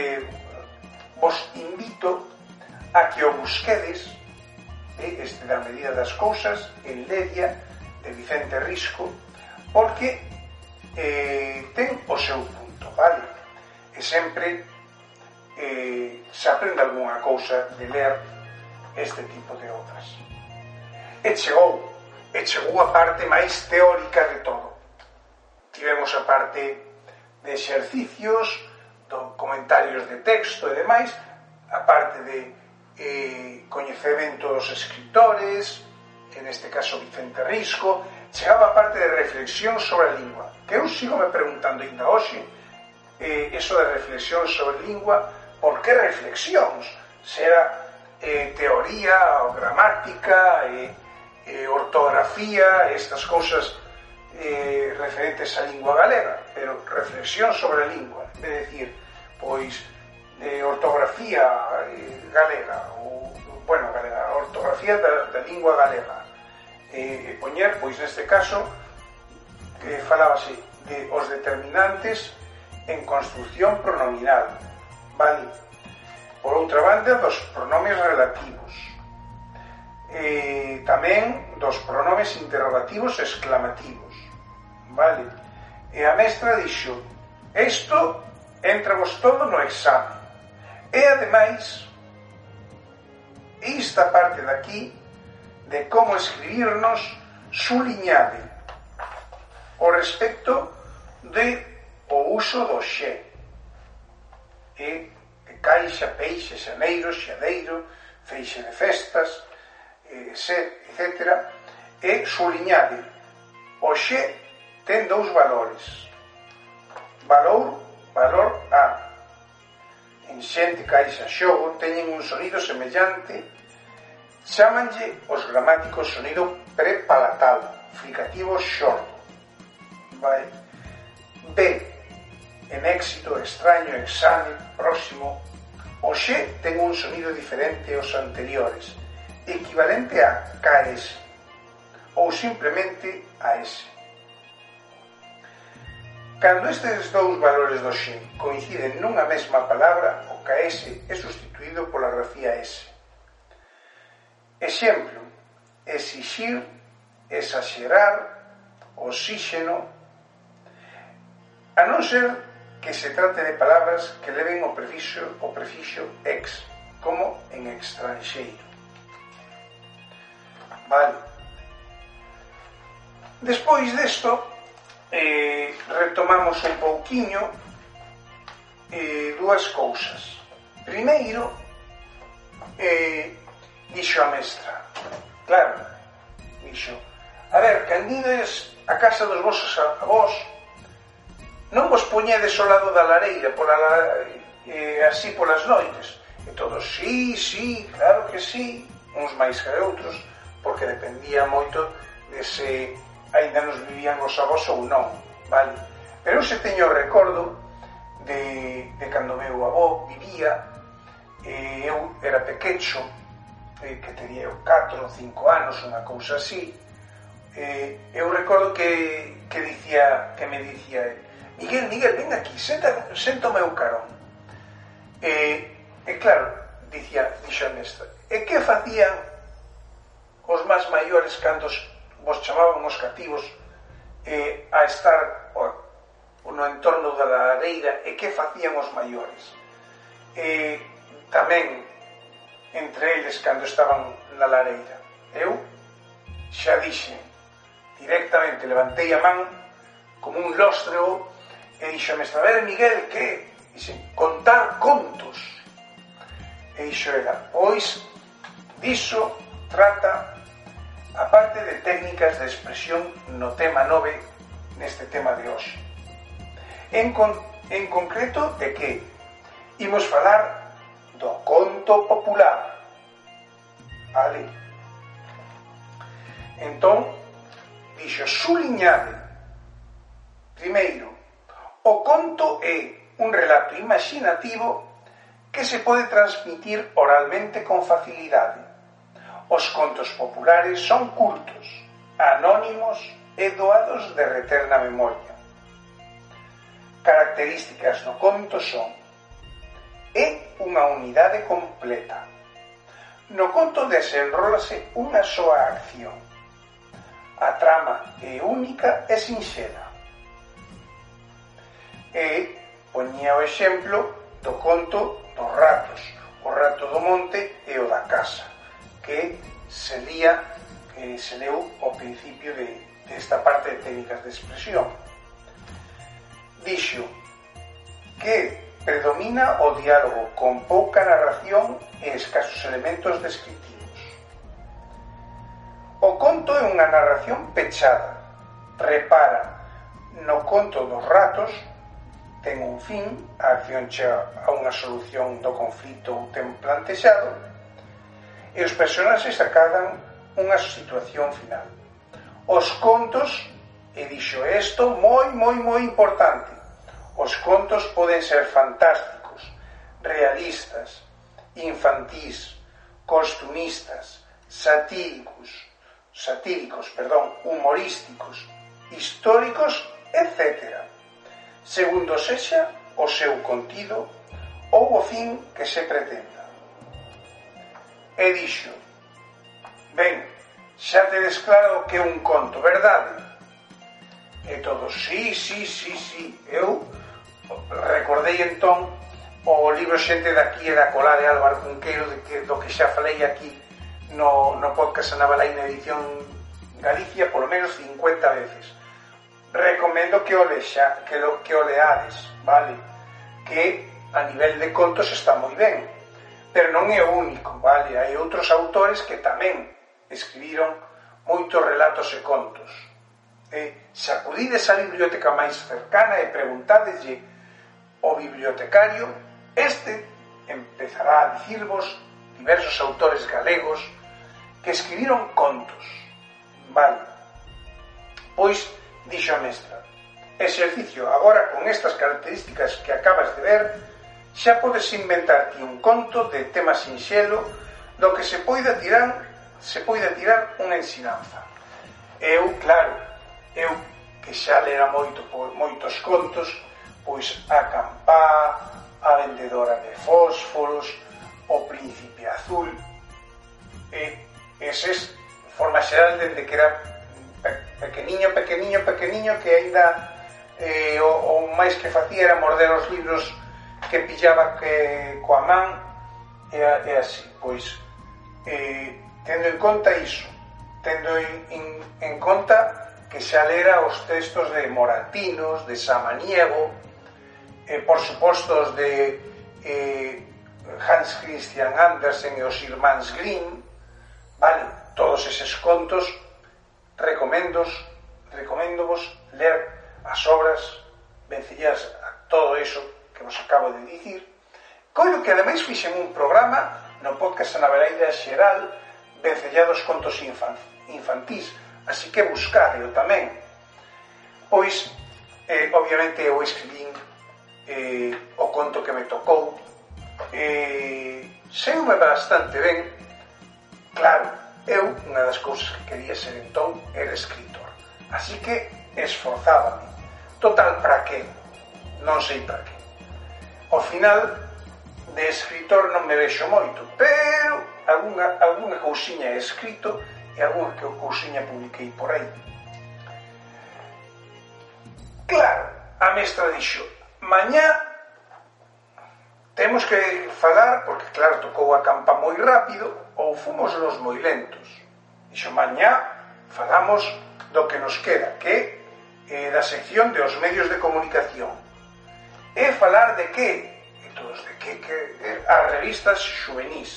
Speaker 1: invito a que o busquedes, este Da medida das cousas, en Leria, de Vicente Risco, porque ten o seu punto, vale? E sempre se aprende algunha cousa de ler este tipo de obras. E chegou a parte máis teórica de todo. Tivemos a parte de exercicios, comentarios de texto e demais, a parte de coñecemento dos escritores, en este caso Vicente Risco. Chegaba a parte de reflexión sobre a lingua, que eu sigo me preguntando ainda hoxe, eso de reflexión sobre a lingua, por que reflexións? Será teoría, ou gramática, ortografía, estas cousas referentes á lingua galega, pero reflexión sobre a lingua, é dicir, pois, ortografía galega, ortografía da lingua galega, poñer, pois neste caso, que falábase de os determinantes en construcción pronominal, vale? Por outra banda, dos pronomes relativos, tamén dos pronomes interrogativos e exclamativos, vale? E a mestra dixo: isto entramos todo no exame. E ademais, esta parte de aquí, de como escribirnos, suliñade o respecto de o uso do xe, de caixa, peixe, xaneiro, xadeiro, feixe de festas, etc. E suliñade: o xe ten dous valores, valor A, enxente, caixa, xogo, teñen un sonido semellante, chámanlle os gramáticos sonido prepalatal, fricativo xordo. Vale? B, en éxito, extraño, exame, próximo. O X ten un sonido diferente aos anteriores, equivalente a KS, ou simplemente a S. Cando estes dous valores do X coinciden nunha mesma palabra, o KS é sustituído pola grafía S. Exemplo: exixir, exaxerar, oxígeno, a non ser que se trate de palabras que leven o prefixo ex, como en extranxeiro. Vale. Despois desto, retomamos un pouquiño dúas cousas. Primeiro, dixo a mestra, claro, dixo, a ver, cando ides a casa dos vosos avós, non vos poñedes ao lado da lareira así polas noites. E todos, sí, claro que sí, uns máis que outros, porque dependía moito de se aínda nos vivían os avós ou non, vale? Pero eu se teño o recordo de cando meu avó vivía, eu era pequecho, que tería 4 ou 5 anos, unha cousa así, eu recordo que me dicía Miguel, ven aquí, senta o meu carón. E claro, dixo a mestra, e que facían os máis maiores cando vos chamaban os cativos a estar no entorno da lareira, e que facían os maiores? Tamén entre eles cando estaban na lareira. Eu xa dixen directamente, levantei a man como un lóstrego e dixo a mestra, a ver, Miguel, que? Dixen, contar contos. E dixo ela, pois diso trata a parte de técnicas de expresión no tema 9 neste tema de hoxe. En concreto, de que imos falar do conto popular. Vale? Entón, dixo, suliñade. Primeiro, o conto é un relato imaginativo que se pode transmitir oralmente con facilidade. Os contos populares son curtos, anónimos e doados de reter na memoria. Características no conto son: é unha unidade completa. No conto desenrólase unha soa acción. A trama é única e sinxela. E poñía o exemplo do conto dos ratos, o rato do monte e o da casa, que se leu ao principio desta parte de técnicas de expresión. Dixo que predomina o diálogo con pouca narración e escasos elementos descriptivos. O conto é unha narración pechada. Repara, no conto dos ratos ten un fin, a acción chega a unha solución do conflito ou ten plantexado, e os personaxes acadan unha situación final. Os contos, e dixo isto moi importante, os contos poden ser fantásticos, realistas, infantís, costumistas, satíricos, humorísticos, históricos, etc., segundo sexa o seu contido ou o fin que se pretenda. E dixo, ben, xa tedes claro que é un conto, verdade? E todos, sí, eu recordei entón o libro Xente daqui e da colá de Álvaro Cunqueiro, do que xa falei aquí no podcast Anabalaína edición Galicia polo menos 50 veces. Recomendo que o leades, vale? Que a nivel de contos está moi ben, pero non é o único, vale? Hai outros autores que tamén escribiron moitos relatos e contos. Se acudides á biblioteca máis cercana e preguntadeslle ao bibliotecario, este empezará a dicirvos diversos autores galegos que escribiron contos. Vale. Pois, dixo a mestra, exercicio, agora con estas características que acabas de ver, xa podes inventar ti un conto de tema sinxelo do que se poida tirar unha ensinanza. Eu, claro, que xa lera moitos contos, pois a Campá, a vendedora de fósforos, o príncipe azul, eses, forma xeral, dende que era pequeniño, que aínda o máis que facía era morder os libros que pillaba coa man, e así, pois, tendo en conta iso, tendo en conta que xa lera os textos de Moratinos, de Samaniego, por suposto os de Hans Christian Andersen e os irmáns Grimm, vale, todos eses contos recoméndovos ler as obras vencelladas a todo eso que vos acabo de dicir, coido que ademais fixen un programa no podcast na Balaida Xeral vencellados contos infantís, así que buscadeo tamén. Pois, obviamente eu escribín o conto que me tocou, seume bastante ben. Claro, eu, unha das cousas que quería ser entón era escritor, así que esforzábame. Total, para que? Non sei para que. Ao final, de escritor non me vexo moito, pero algunha cousiña he escrito e algunha cousiña publiquei por aí. Claro, a mestra dixo, mañá temos que falar, porque claro, tocou a campa moi rápido, ou fomos nos moi lentos. Dixo, mañá falamos do que nos queda, que é da sección de os medios de comunicación. E falar de que? As revistas xuvenís.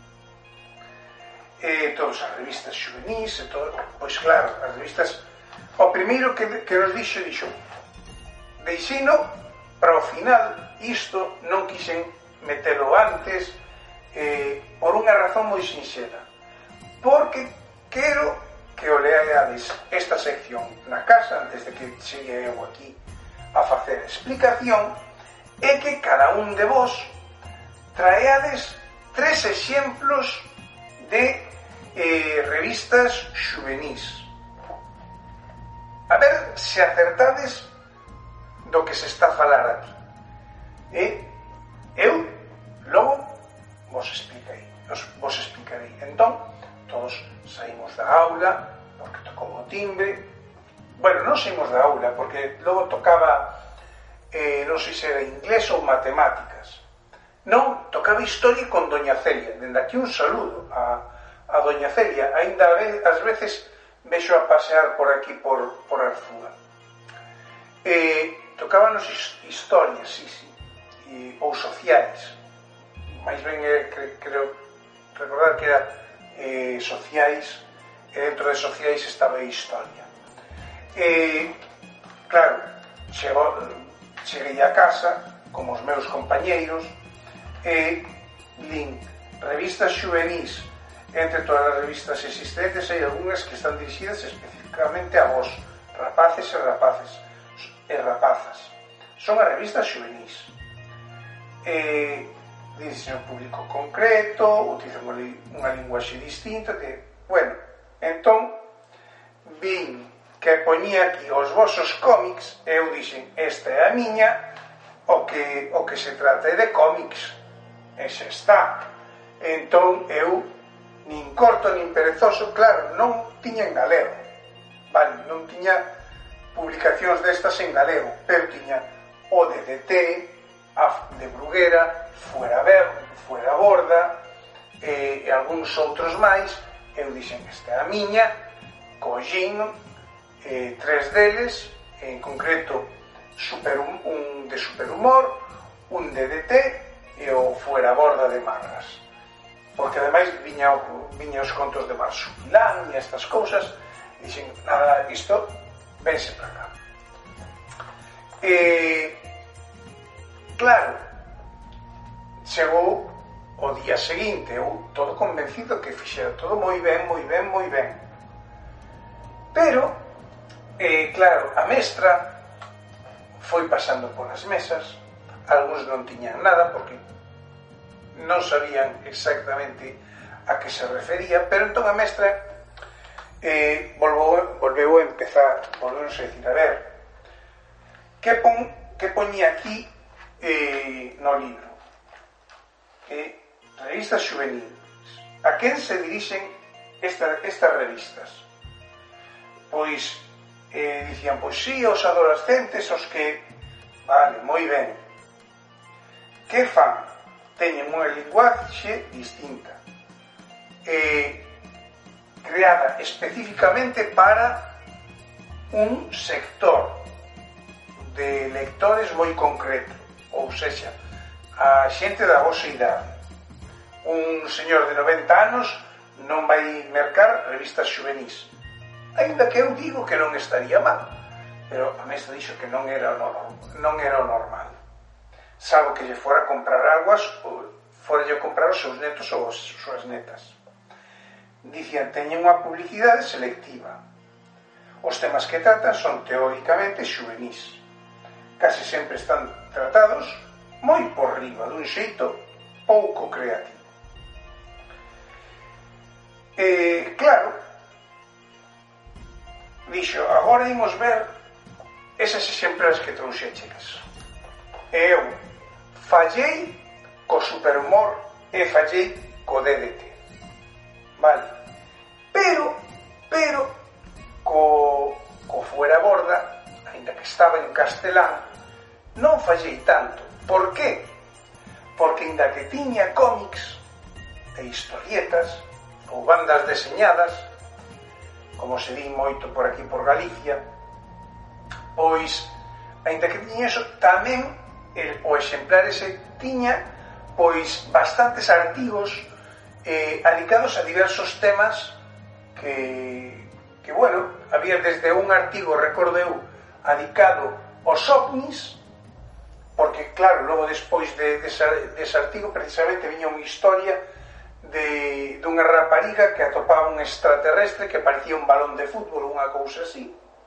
Speaker 1: Todas as revistas xuvenís, pois claro, as revistas... O primeiro que nos dixo, deixino para o final, isto non quixen metelo antes, por unha razón moi sinxela, porque quero que o leades esta sección na casa antes de que chegue eu aquí a facer explicación, e que cada un de vos traeades 3 exemplos de revistas xuvenís, a ver se acertades do que se está a falar aquí. E eu logo vos explicarei. Entón, todos saímos da aula, porque tocou o timbre. Bueno, non saímos da aula, porque logo tocaba, non sei se era inglés ou matemáticas. Non, tocaba historia con Doña Celia. Dende aquí un saludo a Doña Celia. Ainda ás veces vexo a pasear por aquí por Arzúa. Tocábanos historias, sí, ou sociais. Mais ben, creo recordar que era sociais, e dentro de sociais estaba a historia. Claro, cheguei a casa como os meus compañeiros e lin revistas xuvenís. Entre todas as revistas existentes hai algunhas que están dirixidas especificamente a vos, rapaces e rapazas. Son as revistas xuvenís. Dicen un público concreto, utilizan unha linguaxe distinta, bueno, entón vin que poñía aquí os vosos cómics e eu dixen, esta é a miña, o que se trata é de cómics, e xa está. Entón eu nin corto nin perezoso, claro, non tiña en galego, vale, non tiña publicacións destas en galego, pero tiña o DDT, a de Bruguera, Fuera Borda e algúns outros máis. Eu dixen, esta é a miña, collín 3 deles, en concreto un de Superhumor, un DDT e o Fuera Borda de Marras, porque ademais viña os contos de Marsupilán e estas cousas, e dixen, nada, isto vense para cá. Claro, chegou o día seguinte, eu todo convencido que fixera todo moi ben, moi ben, moi ben. Pero, claro, a mestra foi pasando polas mesas, algúns non tiñan nada porque non sabían exactamente a que se refería, pero entón a mestra volveu a empezar, volveu a decir, a ver, que poñía aquí no libro? Revistas juveniles. A quen se dirixen estas revistas? Pois dicían, pois sí, os adolescentes, os que... Vale, moi ben. Que fan? Teñen unha linguaxe distinta, creada especificamente para un sector de lectores moi concreto, ou sexa, a xente da vosa idade. Un señor de 90 anos non vai mercar revistas xuvenis, ainda que eu digo que non estaría mal, pero a mestra dixo que non era o normal, salvo que lle fora a comprar aguas ou fora lle comprar os seus netos ou as súas netas. Dicían, teñen unha publicidade selectiva, os temas que tratan son teóricamente xuvenis, case sempre están tratados moi por riba, dun xeito pouco creativo. Claro, dixo, agora imos ver esas exemplares que trouxeches. E eu fallei co superhumor e fallei co DDT. Vale? Pero co fuera borda, ainda que estaba en castelán, non fallei tanto. Por qué? Porque ainda que tiña cómics e historietas ou bandas deseñadas, como se di moito por aquí por Galicia, pois, ainda que tiña eso, tamén o exemplar ese tiña pois bastantes artigos adicados a diversos temas que bueno, había desde un artigo, recordo eu, adicado aos ovnis, porque claro, logo despois dese artigo precisamente viña unha historia dunha rapariga que atopaba un extraterrestre que parecía un balón de fútbol, unha cousa así.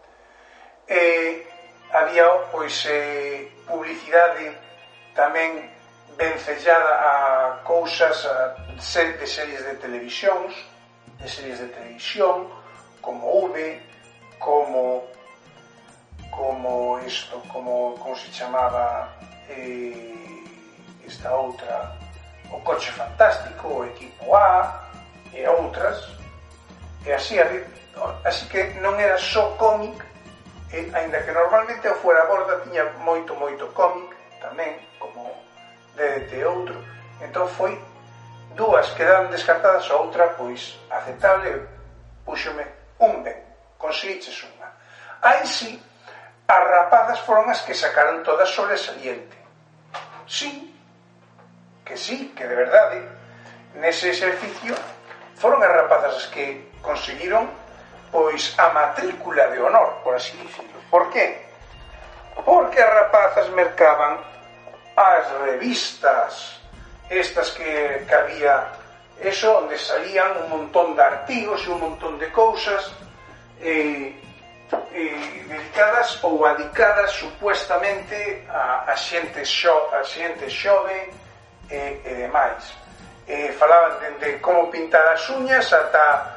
Speaker 1: Había pois publicidade tamén vencellada a cousas de series de televisión, como V, como se chamaba esta outra, o Coche Fantástico, o Equipo A e outras, e así que non era só cómic, ainda que normalmente o fuera borda tiña moito cómic tamén, como DDT e outro. Entón foi dúas quedaron descartadas, a outra pois aceptable, púxome un ben, conseguiches unha. Aí sí, as rapazas foron as que sacaron todas sobresaliente. Sí, que de verdade nese exercicio foron as rapazas as que conseguiron pois a matrícula de honor, por así dicirlo. Por qué? Porque as rapazas mercaban as revistas estas que había, eso, onde salían un montón de artigos e un montón de cousas dedicadas ou adicadas supuestamente a xente xove e demais. Falaban de como pintar as uñas ata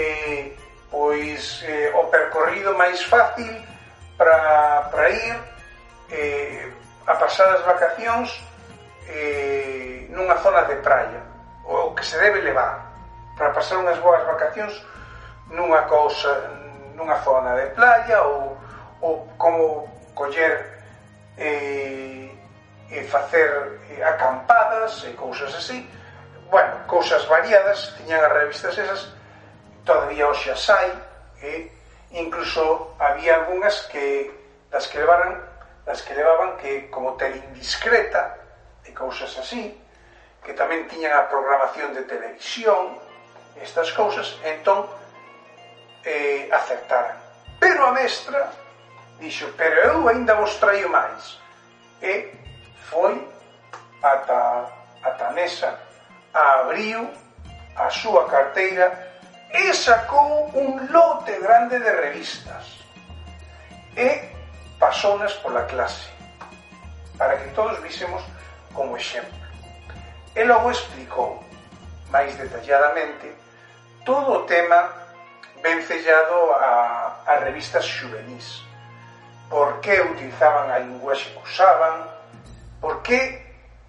Speaker 1: o percorrido máis fácil para ir a pasar as vacacións nunha zona de praia, o que se debe levar para pasar unhas boas vacacións nunha zona de playa, ou como coller e facer acampadas e cousas así. Bueno, cousas variadas tiñan as revistas esas, todavía hoxe as hai, incluso había algunhas das que levaban que como Teleindiscreta e cousas así, que tamén tiñan a programación de televisión, estas cousas, entón aceptaran. Pero a mestra dixo, pero eu ainda vos traio máis, e foi ata ata a mesa, abriu a súa carteira e sacou un lote grande de revistas e pasounas pola clase para que todos vísemos como exemplo. E logo explicou máis detalladamente todo o tema vencellado a revistas xuvenís. Por que utilizaban a linguaxe que usaban, por que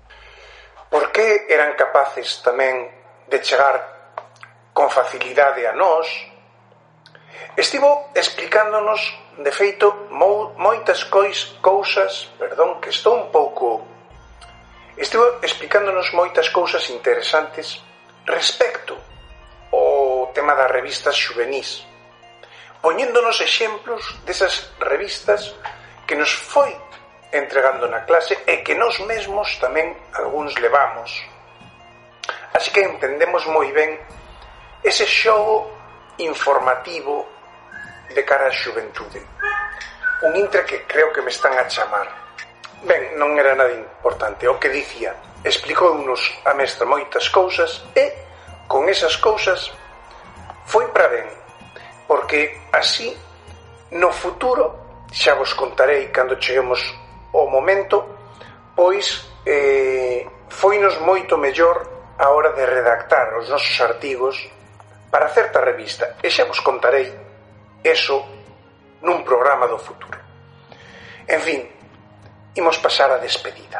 Speaker 1: eran capaces tamén de chegar con facilidade a nós. Estivo explicándonos, de feito, moitas cousas, que estou un pouco... Estivo explicándonos moitas cousas interesantes respecto ao tema das revistas xuvenís, poñéndonos exemplos desas revistas que nos foi entregando na clase e que nós mesmos tamén algúns levamos. Así que entendemos moi ben ese xogo informativo de cara á xuventude. Un intre que creo que me están a chamar. Ben, non era nada importante. O que dicía, explicounos a mestra moitas cousas e, con esas cousas, foi para ben. Porque así, no futuro, xa vos contarei cando cheguemos ao momento, pois foinos moito mellor a hora de redactar os nosos artigos para certa revista. E xa vos contarei eso nun programa do futuro. En fin, imos pasar a despedida.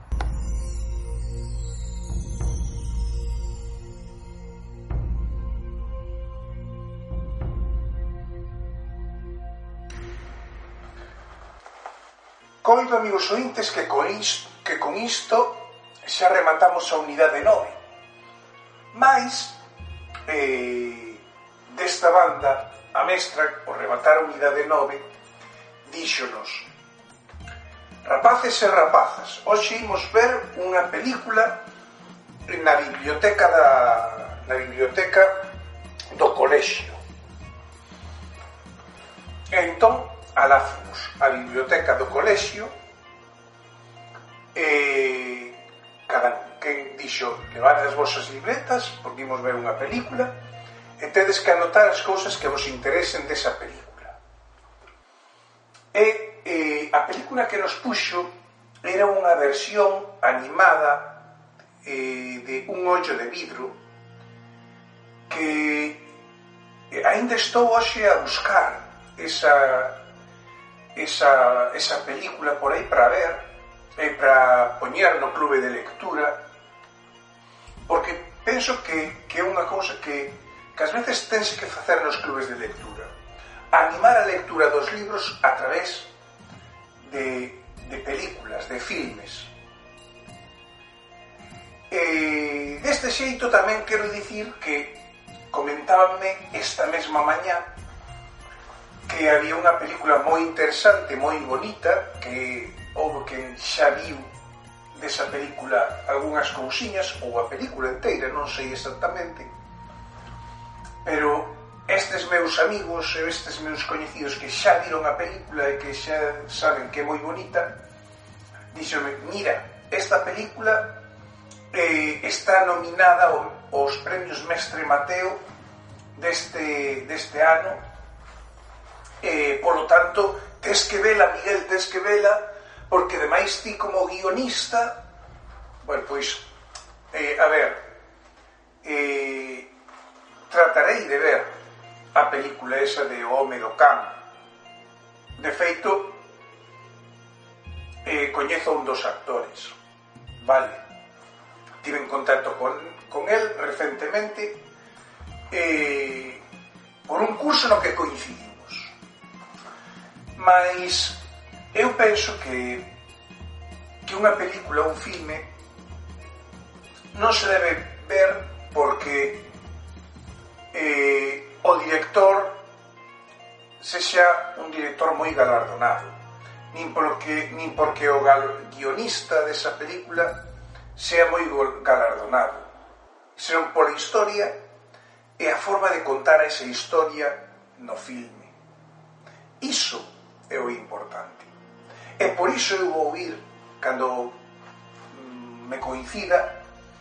Speaker 1: Coido, amigos ointes, que con isto xa rematamos a unidade 9. Mais, desta banda, a mestra, por rematar a unidade 9, díxonos: rapaces e rapazas, hoxe imos ver unha película na biblioteca do colexio. E entón, alá fomos á biblioteca do colexio e cada quen dixo: levad as vosas libretas porque imos ver unha película e tedes que anotar as cousas que vos interesen desa película. E a película que nos puxo era unha versión animada de Un ollo de vidro que aínda estou hoxe a buscar esa película por aí para ver e para poñer no clube de lectura, porque penso que é unha cousa que ás veces tense que facer nos clubes de lectura, animar a lectura dos libros a través de películas, de filmes. E deste xeito tamén quero dicir que comentábanme esta mesma mañá que había unha película moi interesante, moi bonita, que houve quen xa viu desa película algunhas cousiñas, ou a película inteira, non sei exactamente, pero estes meus amigos e estes meus coñecidos que xa viron a película e que xa saben que é moi bonita, díxome: mira, esta película está nominada aos premios Mestre Mateo deste ano, e polo tanto tes que vela, Miguel, tes que vela, porque demais ti como guionista, bueno, pois a ver, tratarei de ver a película esa de O home do can. De feito, coñezo un dos actores, vale, tive en contacto con el recentemente por un curso no que coincidimos, mas eu penso que unha película, un filme, non se debe ver porque o director sexa un director moi galardonado, nin porque o guionista desa película sea moi galardonado, senón pola historia e a forma de contar esa historia no filme. Iso é o importante. E por iso eu vou ir, cando me coincida,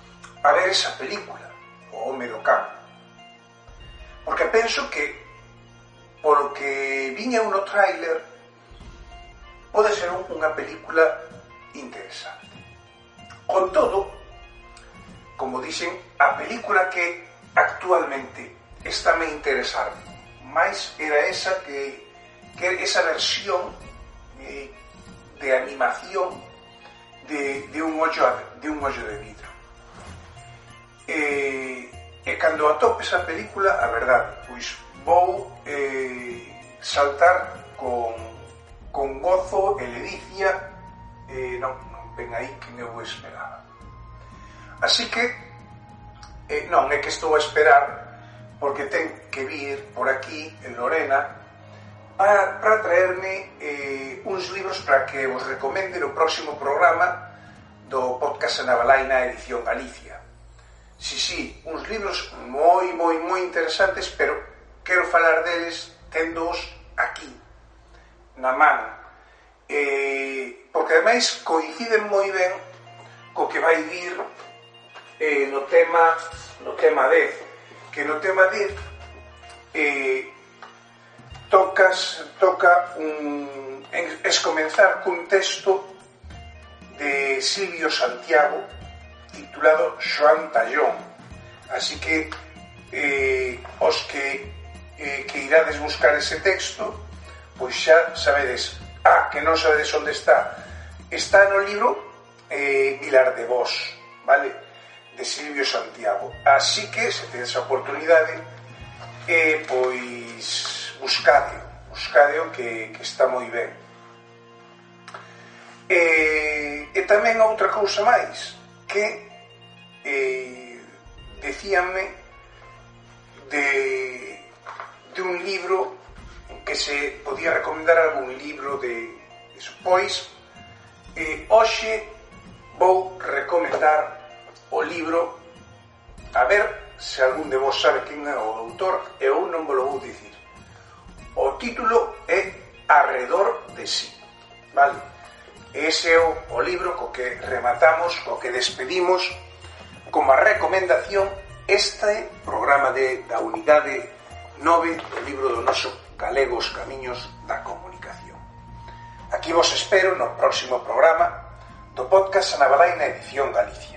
Speaker 1: a ver esa película, O home do can. Porque penso que, polo que viña no tráiler, pode ser unha película interesante. Con todo, como dixen, a película que actualmente está me interesar máis era esa que esa versión de animación de un ollo de vidro. E cando atope esa película, a verdade, pois vou saltar con gozo e ledicia, non ven aí que eu esperaba. Así que non é que estou a esperar, porque ten que vir por aquí en Lorena para traerme uns libros para que vos recomende no próximo programa do podcast Anabalaina edición Galicia. Sí, uns libros moi interesantes, pero quero falar deles tendoos aquí na man, porque ademais coinciden moi ben co que vai vir no tema 10, que no tema 10 es comenzar cun texto de Silvio Santiago titulado Xoán Tallón. Así que os que irades buscar ese texto, pois xa sabedes, que non sabedes onde está no libro Vilar de Vos, vale? De Silvio Santiago. Así que, se tedes a oportunidade, pois buscadeo que está moi ben. E tamén outra cousa máis, que decíanme de un libro que se podía recomendar algún libro de eso. Pois hoxe vou recomendar o libro, a ver se algún de vos sabe quen é o autor, e eu non vos lo vou dicir. O título é Arredor de sí, vale? Ese é o libro co que rematamos, co que despedimos como a recomendación este programa da unidade 9 do libro do noso galego Os Camiños da Comunicación. Aquí vos espero no próximo programa do podcast Anabalaina edición Galicia.